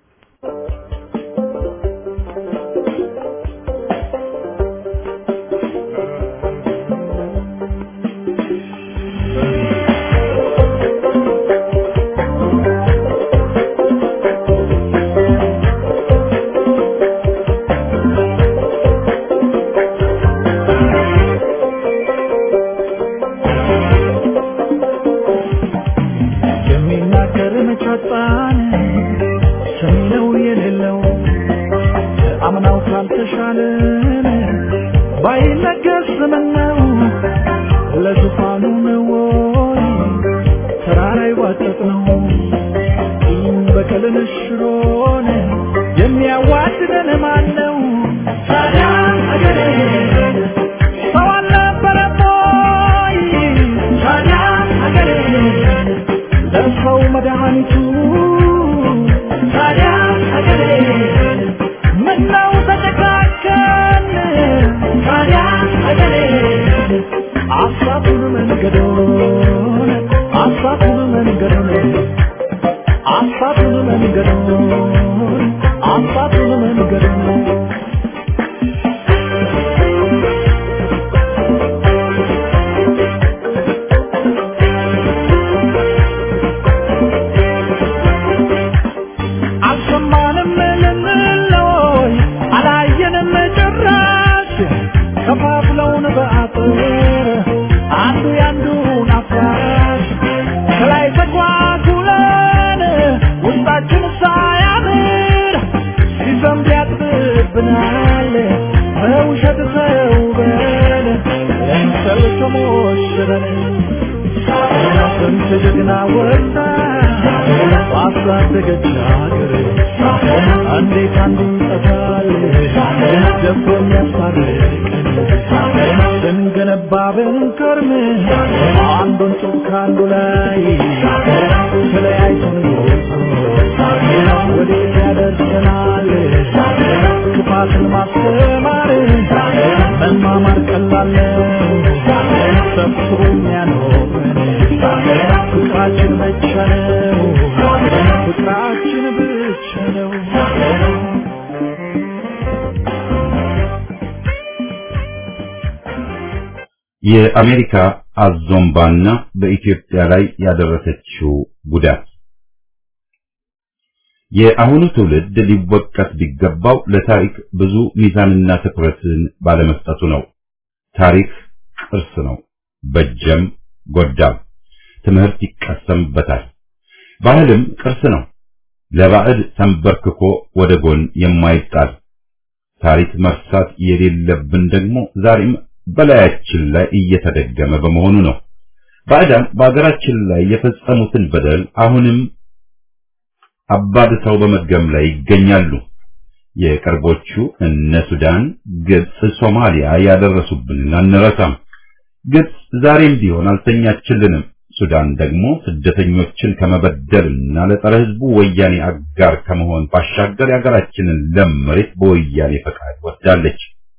የአሜሪካ አዞምባና በኢትዮጵያ ላይ ያደረሰችው ጉዳት የአሁኑ ትውልድ ሊወቀስ ቢገባው ለታሪክ ብዙ ሚዛንና ትኩረትን ባለመስጠቱ ነው። ታሪክ ቅርስ ነው። በጀም ጎዳም ትምህርት ይቀሰምበታል። ባህልም ቅርስ ነው። ለባዕድ ተንበርክኮ ወደ ጎን የማይጣል ታሪክ መርሳት የሌለብን ደግሞ ዛሬም በላያችን ላይ እየተደገመ በመሆኑ ነው። ባዕዳን በአገራችን ላይ የፈጸሙትን በደል አሁንም አባብሰው በመድገም ላይ ይገኛሉ። የቅርቦቹ እነ ሱዳን፣ ግብጽ፣ ሶማሊያ ያደረሱብንን አንረሳም። ግብጽ ዛሬም ቢሆን አልተኛችልንም። ሱዳን ደግሞ ስደተኞችን ከመበደልና ለጸረ ሕዝቡ ወያኔ አጋር ከመሆን ባሻገር የሀገራችንን ለም መሬት በወያኔ ፈቃድ ወስዳለች።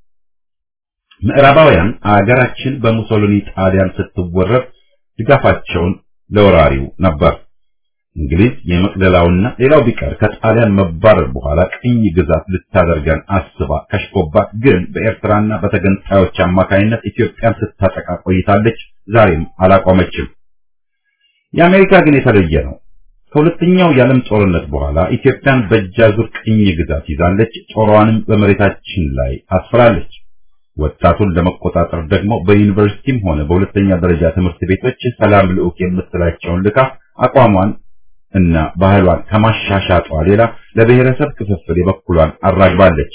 ምዕራባውያን አገራችን በሙሶሊኒ ጣሊያን ስትወረር ድጋፋቸውን ለወራሪው ነበር። እንግሊዝ የመቅደላውና ሌላው ቢቀር ከጣሊያን መባረር በኋላ ቅኝ ግዛት ልታደርገን አስባ ከሽፎባት ግን በኤርትራና በተገንጣዮች አማካይነት ኢትዮጵያን ስታጠቃ ቆይታለች። ዛሬም አላቆመችም። የአሜሪካ ግን የተለየ ነው። ከሁለተኛው የዓለም ጦርነት በኋላ ኢትዮጵያን በእጃዙር ቅኝ ግዛት ይዛለች። ጦሯንም በመሬታችን ላይ አስፍራለች። ወጣቱን ለመቆጣጠር ደግሞ በዩኒቨርሲቲም ሆነ በሁለተኛ ደረጃ ትምህርት ቤቶች ሰላም ልዑክ የምትላቸውን ልካ አቋሟን እና ባህሏን ከማሻሻጧ ሌላ ለብሔረሰብ ክፍፍል የበኩሏን አራግባለች።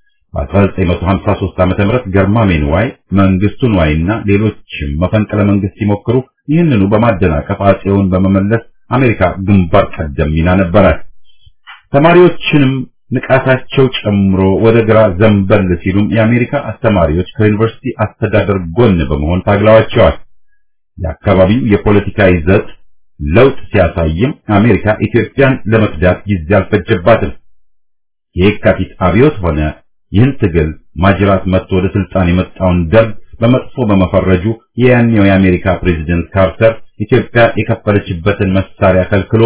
በ1953 ዓ.ም ገርማሜ ንዋይ፣ መንግስቱ ንዋይና ሌሎችም መፈንቅለ መንግስት ሲሞክሩ ይህንኑ በማደናቀፍ አጼውን በመመለስ አሜሪካ ግንባር ቀደም ሚና ነበራት። ተማሪዎችንም ንቃታቸው ጨምሮ ወደ ግራ ዘንበል ሲሉም የአሜሪካ አስተማሪዎች ከዩኒቨርሲቲ አስተዳደር ጎን በመሆን ታግለዋቸዋል። የአካባቢው የፖለቲካ ይዘት ለውጥ ሲያሳይም አሜሪካ ኢትዮጵያን ለመክዳት ጊዜ አልፈጀባትም። የካቲት አብዮት ሆነ ይህን ትግል ማጅራት መጥቶ ወደ ስልጣን የመጣውን ደርግ በመጥፎ በመፈረጁ የያኔው የአሜሪካ ፕሬዝዳንት ካርተር ኢትዮጵያ የከፈለችበትን መሳሪያ ከልክሎ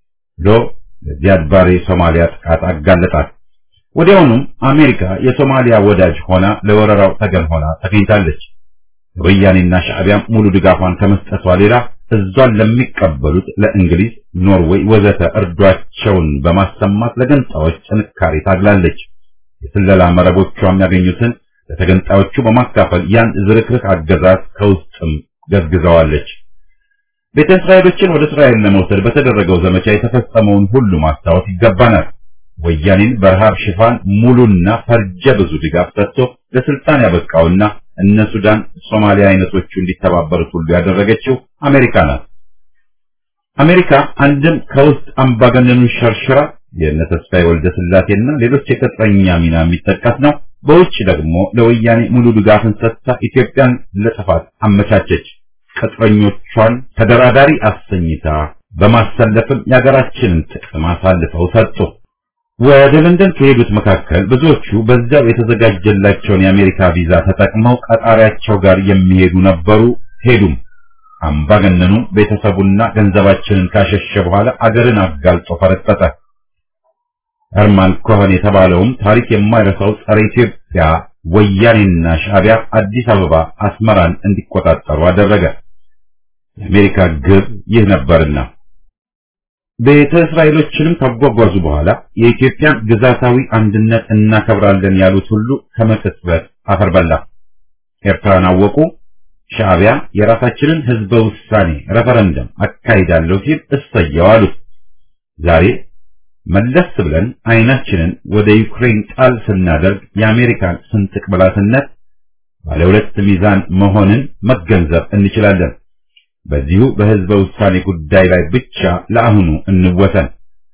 ለዚያድ ባሬ ሶማሊያ ጥቃት አጋለጣት። ወዲያውኑም አሜሪካ የሶማሊያ ወዳጅ ሆና ለወረራው ተገን ሆና ተገኝታለች። ወያኔና ሻዕቢያ ሙሉ ድጋፏን ከመስጠቷ ሌላ እዟን ለሚቀበሉት ለእንግሊዝ፣ ኖርዌይ ወዘተ እርዷቸውን በማሰማት ለገንጣዮች ጥንካሬ ታግላለች። የስለላ መረቦቿም ያገኙትን ለተገንጣዮቹ በማካፈል ያን ዝርክርክ አገዛዝ ከውስጥም ገዝግዘዋለች። ቤተ እስራኤሎችን ወደ እስራኤል ለመውሰድ በተደረገው ዘመቻ የተፈጸመውን ሁሉ ማስታወስ ይገባናል። ወያኔን በረሃብ ሽፋን ሙሉና ፈርጀ ብዙ ድጋፍ ሰጥቶ ለስልጣን ያበቃውና እነ ሱዳን፣ ሶማሊያ አይነቶቹ እንዲተባበሩት ሁሉ ያደረገችው አሜሪካ ናት። አሜሪካ አንድም ከውስጥ አምባገነኑን ሸርሽራ የእነ ተስፋዬ ወልደ ስላሴና ሌሎች የቅጥረኛ ሚና የሚጠቀስ ነው። በውጭ ደግሞ ለወያኔ ሙሉ ድጋፍን ሰጥታ ኢትዮጵያን ለጥፋት አመቻቸች። ቅጥረኞቿን ተደራዳሪ አሰኝታ በማሰለፍም የሀገራችንን ጥቅም አሳልፈው ሰጡ። ወደ ለንደን ከሄዱት መካከል ብዙዎቹ በዛው የተዘጋጀላቸውን የአሜሪካ ቪዛ ተጠቅመው ቀጣሪያቸው ጋር የሚሄዱ ነበሩ። ሄዱም። አምባገነኑ ቤተሰቡና ገንዘባችንን ካሸሸ በኋላ አገርን አጋልጦ ፈረጠጠ። ሄርማን ኮሄን የተባለውም ታሪክ የማይረሳው ጸረ ኢትዮጵያ ወያኔና ሻዕቢያ አዲስ አበባ አስመራን እንዲቆጣጠሩ አደረገ። የአሜሪካ ግብ ይህ ነበርና ቤተ እስራኤሎችንም ካጓጓዙ በኋላ የኢትዮጵያን ግዛታዊ አንድነት እናከብራለን ያሉት ሁሉ ከመቅጽበት አፈር በላ። ኤርትራን አወቁ። ሻዕቢያ የራሳችንን ህዝበ ውሳኔ ሬፈረንደም አካሂዳለሁ ሲል እሰየው አሉት። ዛሬ መለስ ብለን አይናችንን ወደ ዩክሬን ጣል ስናደርግ የአሜሪካን ስንጥቅ ብላትነት ባለ ሁለት ሚዛን መሆንን መገንዘብ እንችላለን። በዚሁ በህዝበ ውሳኔ ጉዳይ ላይ ብቻ ለአሁኑ እንወሰን።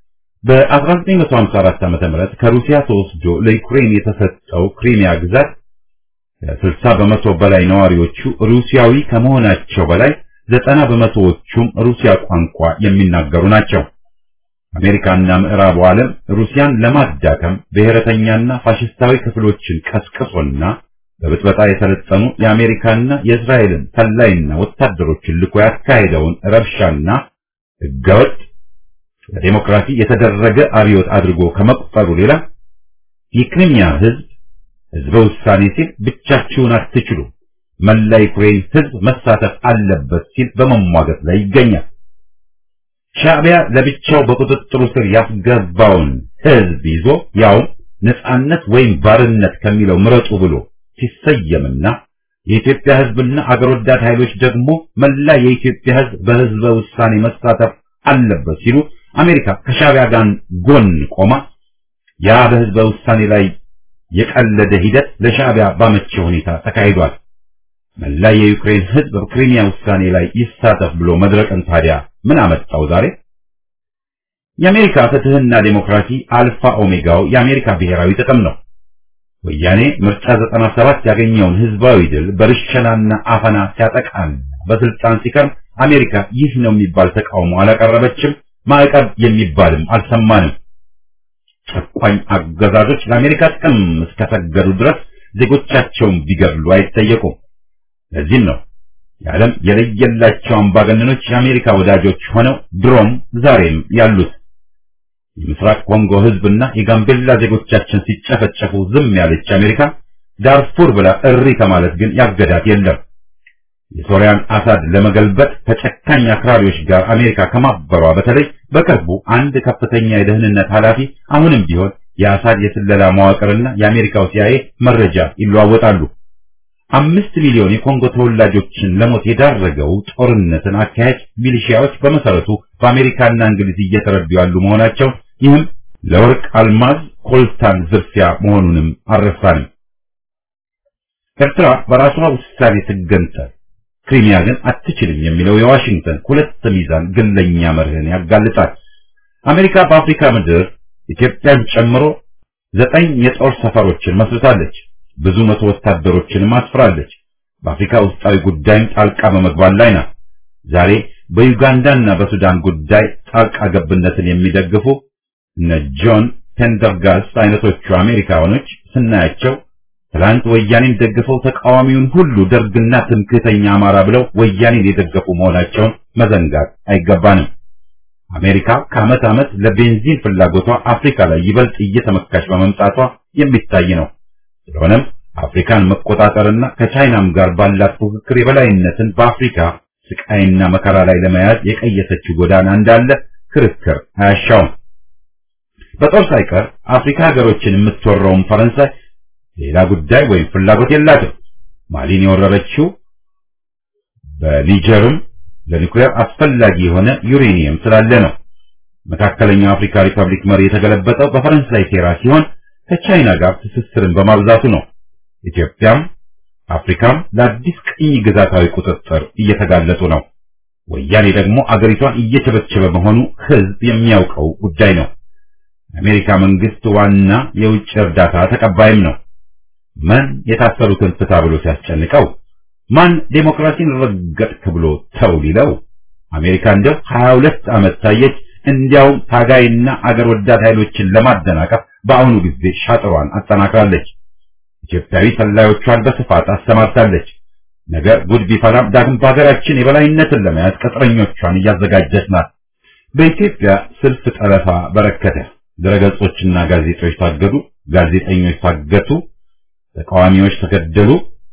በ1954 ዓ.ም ከሩሲያ ተወስዶ ለዩክሬን የተሰጠው ክሪሚያ ግዛት ከ60 በመቶ በላይ ነዋሪዎቹ ሩሲያዊ ከመሆናቸው በላይ 90 በመቶዎቹም ሩሲያ ቋንቋ የሚናገሩ ናቸው። አሜሪካና ምዕራቡ ዓለም ሩሲያን ለማዳከም ብሔረተኛና ፋሽስታዊ ክፍሎችን ቀስቅሶና በብጥበጣ የሰለጠኑ የአሜሪካና የእስራኤልን ሰላይና ወታደሮችን ልኮ ያካሄደውን ረብሻና ህገወጥ ለዲሞክራሲ የተደረገ አብዮት አድርጎ ከመቁጠሩ ሌላ የክሪሚያ ህዝበ ውሳኔ ሲል ብቻችሁን አትችሉ፣ መላ ዩክሬን ህዝብ መሳተፍ አለበት ሲል በመሟገት ላይ ይገኛል። ሻዕቢያ ለብቻው በቁጥጥሩ ስር ያስገባውን ህዝብ ይዞ ያው ነጻነት ወይም ባርነት ከሚለው ምረጡ ብሎ ሲሰየምና የኢትዮጵያ ህዝብና አገር ወዳድ ኃይሎች ደግሞ መላ የኢትዮጵያ ህዝብ በህዝበ ውሳኔ መሳተፍ አለበት ሲሉ አሜሪካ ከሻዕቢያ ጋር ጎን ቆማ ያ በህዝበ ውሳኔ ላይ የቀለደ ሂደት ለሻዕቢያ ባመቸ ሁኔታ ተካሂዷል። መላ የዩክሬን ህዝብ በክሪሚያ ውሳኔ ላይ ይሳተፍ ብሎ መድረቅን ታዲያ ምን አመጣው ዛሬ? የአሜሪካ ፍትህና ዴሞክራሲ አልፋ ኦሜጋው የአሜሪካ ብሔራዊ ጥቅም ነው። ወያኔ ምርጫ 97 ያገኘውን ህዝባዊ ድል በርሸናና አፈና ሲያጠቃን በስልጣን ሲከርም አሜሪካ ይህ ነው የሚባል ተቃውሞ አላቀረበችም። ማዕቀብ የሚባልም አልሰማንም። ጨቋኝ አገዛዞች ለአሜሪካ ጥቅም እስከሰገዱ ድረስ ዜጎቻቸውን ቢገድሉ አይጠየቁም። ለዚህም ነው የዓለም የለየላቸው አምባገነኖች የአሜሪካ ወዳጆች ሆነው ድሮም ዛሬም ያሉት። የምስራቅ ኮንጎ ህዝብና የጋምቤላ ዜጎቻችን ሲጨፈጨፉ ዝም ያለች አሜሪካ ዳርፉር ብላ እሪ ከማለት ግን ያገዳት የለም። የሶሪያን አሳድ ለመገልበጥ ከጨካኝ አክራሪዎች ጋር አሜሪካ ከማበሯ በተለይ በቅርቡ አንድ ከፍተኛ የደህንነት ኃላፊ አሁንም ቢሆን የአሳድ የስለላ መዋቅርና የአሜሪካው ሲአይኤ መረጃ ይለዋወጣሉ። 5 ሚሊዮን የኮንጎ ተወላጆችን ለሞት የዳረገው ጦርነትን አካሄድ ሚሊሺያዎች በመሰረቱ በአሜሪካና እንግሊዝ እየተረዱ ያሉ መሆናቸው፣ ይህም ለወርቅ አልማዝ ኮልታን ዝርፊያ መሆኑንም አልረሳንም። ኤርትራ በራሷ ውሳኔ ትገንጠል፣ ክሪሚያ ግን አትችልም የሚለው የዋሽንግተን ሁለት ሚዛን ግለኛ መርህን ያጋልጣል። አሜሪካ በአፍሪካ ምድር ኢትዮጵያን ጨምሮ 9 የጦር ሰፈሮችን መስርታለች። ብዙ መቶ ወታደሮችንም አስፍራለች። በአፍሪካ ውስጣዊ ጉዳይም ጣልቃ በመግባት ላይ ናት። ዛሬ በዩጋንዳና በሱዳን ጉዳይ ጣልቃ ገብነትን የሚደግፉ እነ ጆን ፔንደርጋስት አይነቶቹ አሜሪካኖች ስናያቸው ትላንት ወያኔን ደግፈው ተቃዋሚውን ሁሉ ደርግና ትምክህተኛ አማራ ብለው ወያኔን የደገፉ መሆናቸውን መዘንጋት አይገባንም። አሜሪካ ከዓመት ዓመት ለቤንዚን ፍላጎቷ አፍሪካ ላይ ይበልጥ እየተመካች በመምጣቷ የሚታይ ነው። ስለሆነም አፍሪካን መቆጣጠርና ከቻይናም ጋር ባላት ፉክክር የበላይነትን በአፍሪካ ስቃይና መከራ ላይ ለመያዝ የቀየሰችው ጎዳና እንዳለ ክርክር አያሻውም። በጦር ሳይቀር አፍሪካ ሀገሮችን የምትወረውም ፈረንሳይ ሌላ ጉዳይ ወይም ፍላጎት የላትም። ማሊን የወረረችው በኒጀርም ለኒውክሌር አስፈላጊ የሆነ ዩሬኒየም ስላለ ነው። መካከለኛው አፍሪካ ሪፐብሊክ መሪ የተገለበጠው በፈረንሳይ ሴራ ሲሆን ከቻይና ጋር ትስስርን በማብዛቱ ነው። ኢትዮጵያም አፍሪካም ለአዲስ ቅኝ ግዛታዊ ቁጥጥር እየተጋለጡ ነው። ወያኔ ደግሞ አገሪቷን እየቸበቸበ መሆኑ ህዝብ የሚያውቀው ጉዳይ ነው። የአሜሪካ መንግስት ዋና የውጭ እርዳታ ተቀባይም ነው። ማን የታሰሩትን ፍታ ብሎ ሲያስጨንቀው፣ ማን ዴሞክራሲን ረገጥክ ብሎ ተው ሊለው? አሜሪካ እንደው 22 ዓመት ታየች። እንዲያውም ታጋይና አገር ወዳድ ኃይሎችን ለማደናቀፍ በአሁኑ ጊዜ ሻጥሯን አጠናክራለች። ኢትዮጵያዊ ሰላዮቿን በስፋት አሰማርታለች። ነገር ጉድ ቢፈላም ዳግም በሀገራችን የበላይነትን ለመያዝ ቅጥረኞቿን እያዘጋጀች ናት። በኢትዮጵያ ስልፍ ጠለፋ በረከተ። ድረገጾችና ጋዜጦች ታገዱ፣ ጋዜጠኞች ታገቱ፣ ተቃዋሚዎች ተገደሉ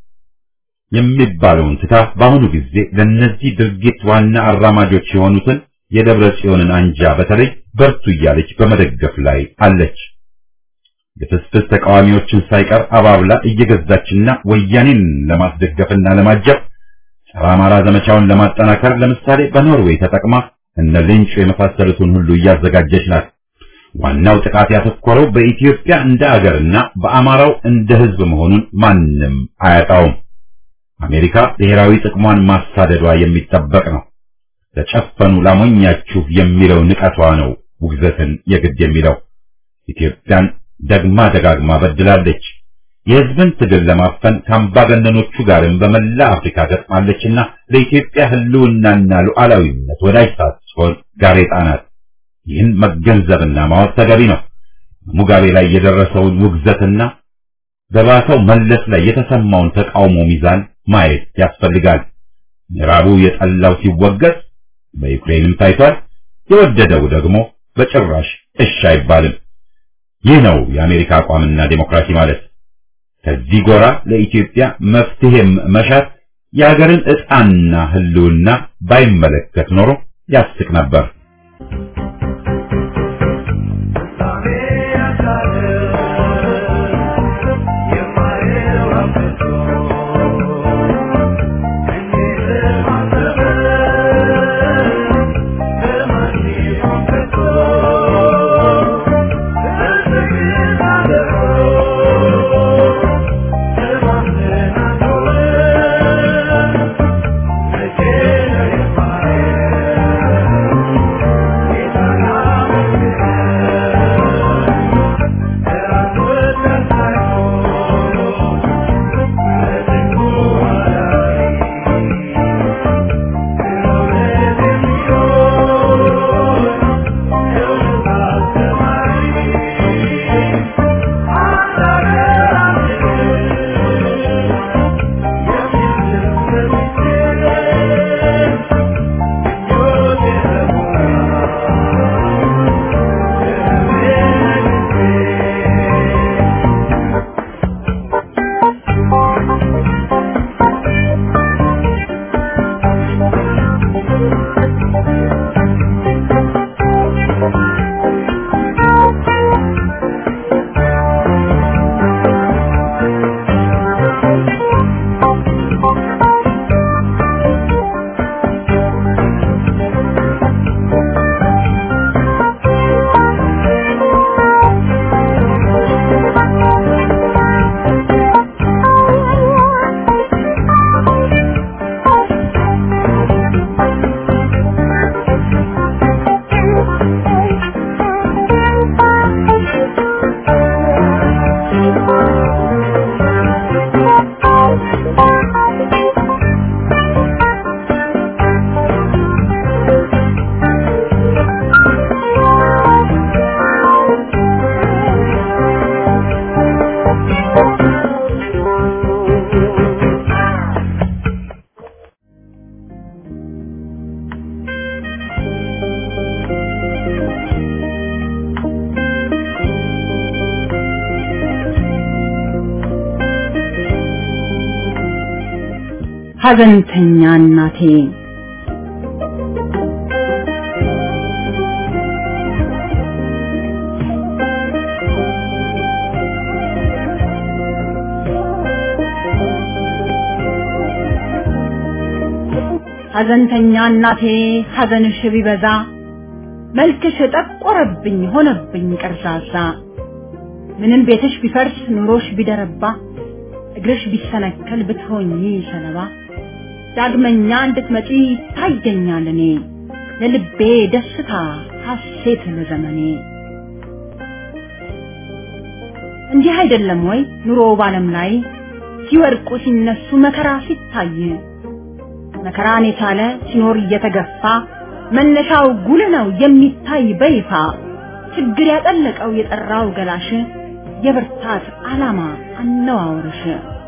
የሚባለውን ትታ በአሁኑ ጊዜ ለነዚህ ድርጊት ዋና አራማጆች የሆኑትን የደብረ ጽዮንን አንጃ በተለይ በርቱ እያለች በመደገፍ ላይ አለች። የፍስፍስ ተቃዋሚዎችን ሳይቀር አባብላ እየገዛችና ወያኔን ለማስደገፍና ለማጀብ ጸረ አማራ ዘመቻውን ለማጠናከር ለምሳሌ በኖርዌይ ተጠቅማ እነ ሌንጮ የመሳሰሉትን ሁሉ እያዘጋጀች ናት። ዋናው ጥቃት ያተኮረው በኢትዮጵያ እንደ አገርና በአማራው እንደ ሕዝብ መሆኑን ማንም አያጣውም። አሜሪካ ብሔራዊ ጥቅሟን ማሳደዷ የሚጠበቅ ነው። ተጨፈኑ ላሞኛችሁ የሚለው ንቀቷ ነው ውግዘትን የግድ የሚለው። ኢትዮጵያን ደግማ ደጋግማ በድላለች። የሕዝብን ትግል ለማፈን ከአምባገነኖቹ ጋርም በመላ አፍሪካ ገጥማለችና ለኢትዮጵያ ሕልውናና ሉዓላዊነት ወዳጅ ሳትሆን ጋሬጣ ናት። ይህን መገንዘብና ማወቅ ተገቢ ነው። ሙጋቤ ላይ የደረሰውን ውግዘትና በባሰው መለስ ላይ የተሰማውን ተቃውሞ ሚዛን ማየት ያስፈልጋል። ምዕራቡ የጠላው ሲወገዝ በዩክሬንም ታይቷል። የወደደው ደግሞ በጭራሽ እሺ አይባልም። ይህ ነው የአሜሪካ አቋምና ዴሞክራሲ ማለት። ከዚህ ጎራ ለኢትዮጵያ መፍትሄም መሻት የሀገርን ዕጣና ህልውና ባይመለከት ኖሮ ያስቅ ነበር። ሐዘንተኛ እናቴ ሐዘንተኛ እናቴ ሐዘንሽ ቢበዛ መልክሽ ጠቆረብኝ ሆነብኝ ቀርዛዛ ምንም ቤትሽ ቢፈርስ ኑሮሽ ቢደረባ እግርሽ ቢሰነከል ብትሆኚ ሰለባ ዳግመኛ እንድትመጪ ታየኛል እኔ ለልቤ ደስታ ሐሴት ለዘመኔ እንዲህ አይደለም ወይ ኑሮ ባለም ላይ ሲወርቁ ሲነሱ መከራ ሲታይ መከራን የቻለ ሲኖር እየተገፋ መነሻው ጉልህ ነው የሚታይ በይፋ ችግር ያጠለቀው የጠራው ገላሽ የብርታት ዓላማ አነዋወርሽ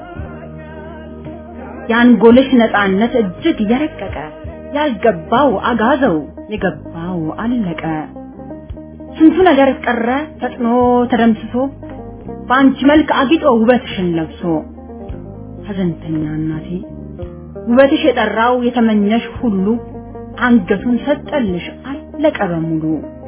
ያንጎልሽ ነፃነት እጅግ የረቀቀ ያልገባው አጋዘው የገባው አለቀ ስንቱ ነገር ቀረ ፈጥኖ ተደምስሶ ባንቺ መልክ አጊጦ ውበትሽን ለብሶ ሐዘንተኛ እናቴ ውበትሽ የጠራው የተመኘሽ ሁሉ አንገቱን ሰጠልሽ አለቀ በሙሉ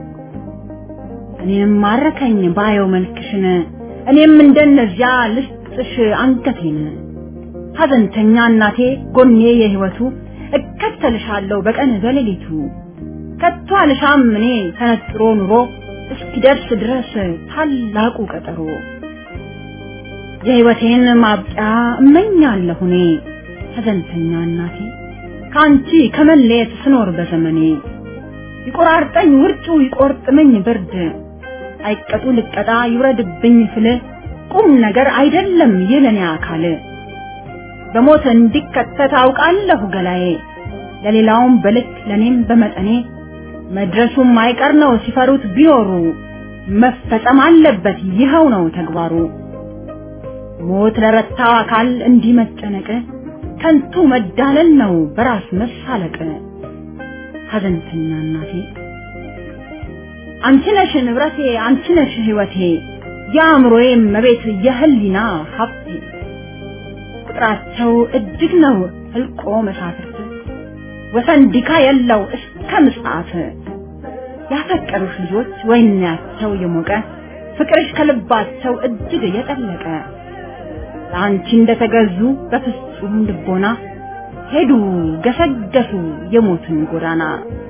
እኔም ማረከኝ ባየው መልክሽን እኔም እንደነዚያ ልስጥሽ አንገቴን ሐዘንተኛ እናቴ ጎኔ የህይወቱ እከተልሻለሁ በቀን በሌሊቱ ከቶ አልሻም እኔ ተነጥሮ ኑሮ እስኪደርስ ድረስ ታላቁ ቀጠሮ የህይወቴን ማብቂያ እመኛለሁ እኔ ሐዘንተኛ እናቴ ካንቺ ከመለየት ስኖር በዘመኔ ይቆራርጠኝ ውርጩ ይቆርጥመኝ ብርድ አይቀጡ ልቀጣ ይውረድብኝ ፍል ቁም ነገር አይደለም የለኔ አካል በሞት እንዲከተት አውቃለሁ ገላዬ ለሌላውም በልክ ለኔም በመጠኔ መድረሱም አይቀር ነው ሲፈሩት ቢኖሩ መፈጸም አለበት ይኸው ነው ተግባሩ ሞት ለረታው አካል እንዲህ መጨነቅ ከንቱ መዳለል ነው በራስ መሳለቅ ሐዘንተኛ እናቴ አንቺ ነሽ ንብረቴ አንቺ ነሽ ህይወቴ ያምሮዬ መቤት የህሊና ሀብቴ ቁጥራቸው እጅግ ነው ህልቆ መሳፍርት ወሰንዲካ የለው እስከ ምጽአት ያፈቀሩሽ ልጆች ወይናቸው የሞቀ ፍቅርሽ ከልባቸው እጅግ የጠለቀ አንቺ እንደተገዙ በፍጹም ልቦና ሄዱ ገሰገሱ የሞትን ጎዳና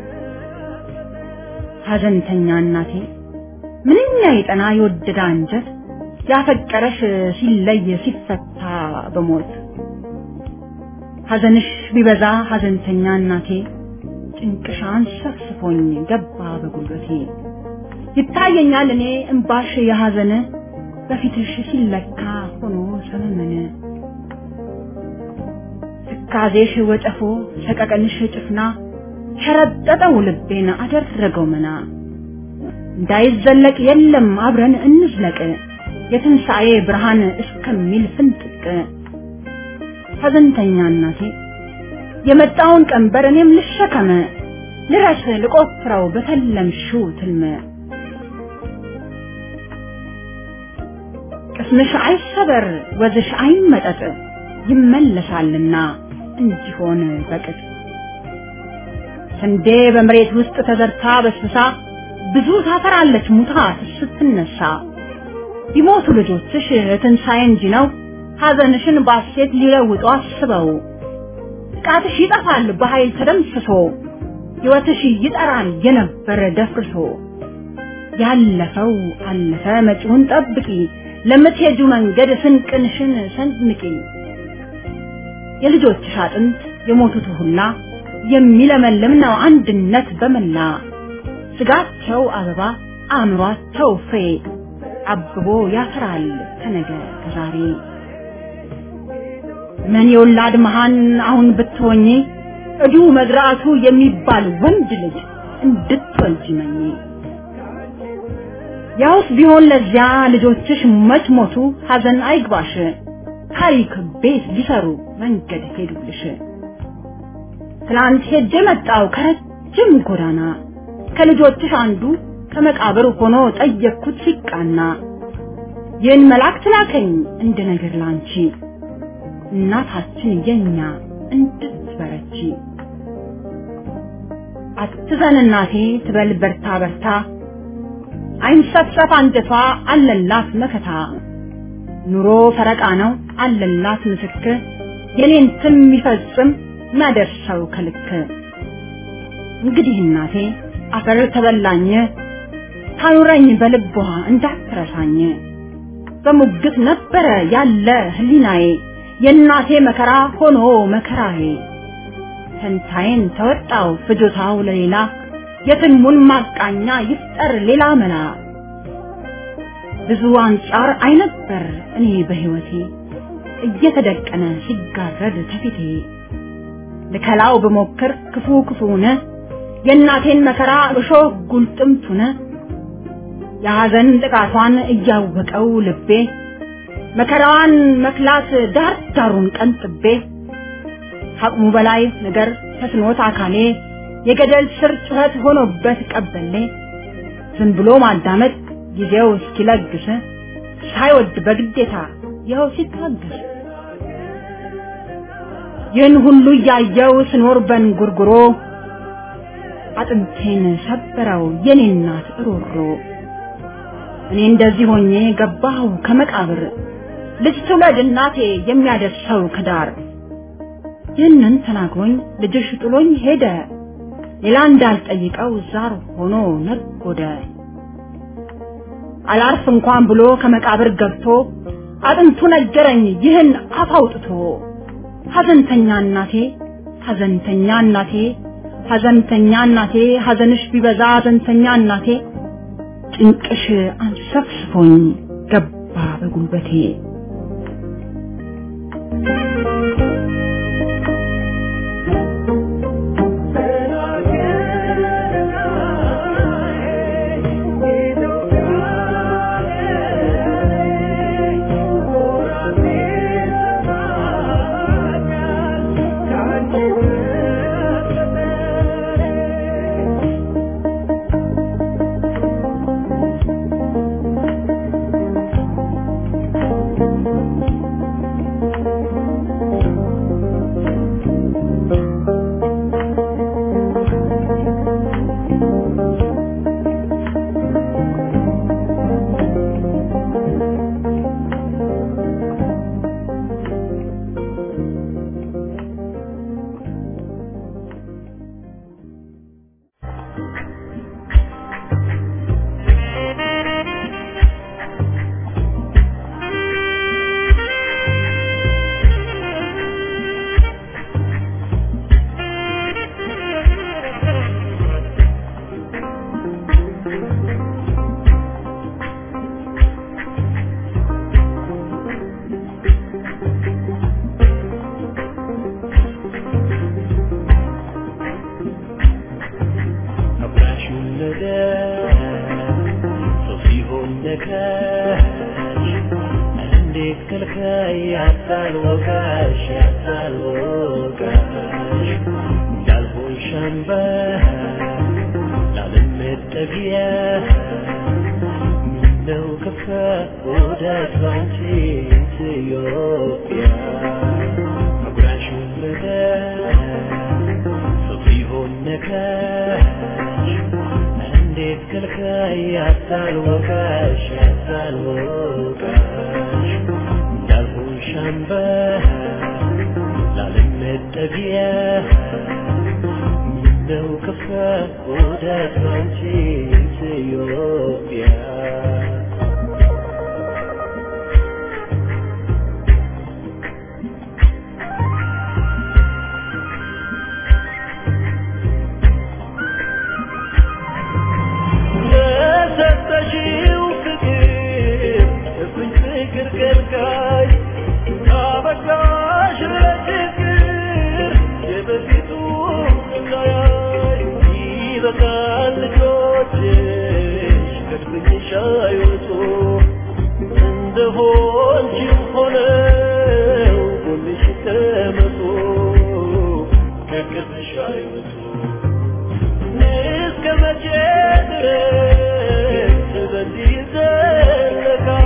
ሐዘንተኛ እናቴ ምንኛ የጠና የወደደ አንጀት ያፈቀረሽ ሲለይ ሲፈታ በሞት ሐዘንሽ ቢበዛ ሐዘንተኛ እናቴ ጭንቅሻን ሰፍስፎኝ ገባ በጉልበቴ ይታየኛል እኔ እንባሽ የሐዘን በፊትሽ ሲለካ ሆኖ ሰመመነ ትካዜሽ ወጨፎ ሰቀቀንሽ ጭፍና ሸረጠጠው ልቤን አደረገው መና እንዳይዘለቅ የለም አብረን እንዝለቅ የትንሣኤ ብርሃን እስከሚል ፍንጥቅ ሐዘንተኛ እናቴ የመጣውን ቀንበር እኔም ልሸከመ ልረስ ልቆፍረው በተለምሽው ትልመ ቅስምሽ አይሰበር ወዝሽ አይመጠጥ ይመለሳልና እንዲሆን በቅጥ ስንዴ በመሬት ውስጥ ተዘርታ በስብሳ ብዙ ታፈራለች ሙታ ስትነሳ ቢሞቱ ልጆችሽ ትንሣኤ እንጂ ነው ሐዘንሽን ባሴት ሊለውጡ አስበው ጥቃትሽ ይጠፋል በኃይል ተደምስሶ ሕይወትሽ ይጠራል የነበረ ደፍርሶ ያለፈው አለፈ መጪውን ጠብቂ ለምትሄጁ መንገድ ስንቅንሽን ሰንድቂ የልጆችሽ አጥንት የሞቱት ሁላ የሚለመልም ነው አንድነት በመላ ስጋቸው አበባ አእምሯቸው ፍሬ አብቦ ያፈራል ከነገ ከዛሬ ምን የወላድ መሃን አሁን ብትሆኚ እዱ መዝራቱ የሚባል ወንድ ልጅ እንድትወልጂ መኝ ያውስ ቢሆን ለዚያ ልጆችሽ መች ሞቱ ሐዘን አይግባሽ ታሪክ ቤት ሊሰሩ መንገድ ሄዱልሽ ትላንት ሄጄ መጣው ከረጅም ጎዳና ከልጆችሽ አንዱ ከመቃብር ሆኖ ጠየቅኩት ሲቃና ይህን መልአክ ላከኝ እንደ ነገር ላንቺ እናታችን የኛ እንድትበረቺ አትዘን እናቴ ትበል በርታ በርታ አይንሰፈፍ አንጀቷ አለላት መከታ ኑሮ ፈረቃ ነው አለላት ምስክር የኔን ስም ይፈጽም ማደርሰው ከልክ እንግዲህ እናቴ አፈር ተበላኝ ታኑረኝ በልቧ እንዳትረሳኝ በሙግት ነበረ ያለ ህሊናዬ የእናቴ መከራ ሆኖ መከራዬ ተንታዬን ተወጣው ፍጆታው ለሌላ የትልሙን ማቃኛ ይፍጠር ሌላ መላ ብዙ አንጻር አይነበር እኔ በህይወቴ እየተደቀነ ሲጋረድ ተፊቴ ለከላው በሞከር ክፉ ክፉነ የእናቴን መከራ እሾህ ጉልጥምቱነ የሐዘን ጥቃቷን እያወቀው ልቤ መከራዋን መክላት ዳር ዳሩን ቀንጥቤ አቅሙ በላይ ነገር ተስኖት አካሌ የገደል ስር ጩኸት ሆኖበት ቀበሌ ዝም ብሎ ማዳመጥ ጊዜው እስኪለግስ ሳይወድ በግዴታ ይኸው ሲታገስ ይህን ሁሉ ያየው ስኖር በንጉርጉሮ አጥንቴን ሰበረው የኔ እናት ሮሮ እኔ እንደዚህ ሆኜ ገባሁ ከመቃብር ልጅ ትውለድ እናቴ የሚያደርሰው ከዳር ይህንን ተናግሮኝ ልጅሽ ጥሎኝ ሄደ ሌላ እንዳልጠይቀው ዛር ሆኖ ነጎደ አላርፍ እንኳን ብሎ ከመቃብር ገብቶ አጥንቱ ነገረኝ ይህን አፍ አውጥቶ ሐዘንተኛ እናቴ ሐዘንተኛ እናቴ ሐዘንተኛ እናቴ ሐዘንሽ ቢበዛ ሐዘንተኛ እናቴ ጭንቅሽ አንሰፍስፎኝ ገባ በጉልበቴ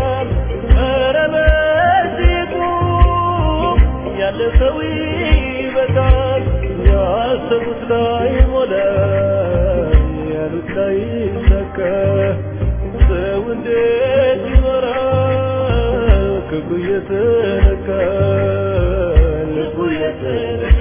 ያለፈው ይበቃል ያሰቡት ላይ ሞላ ያሉት ላይ ሰከ ሰው እንዴት ይኖራል ክፉ እየተነካ ልቡ እየተነካ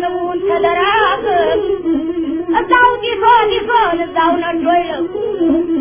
Down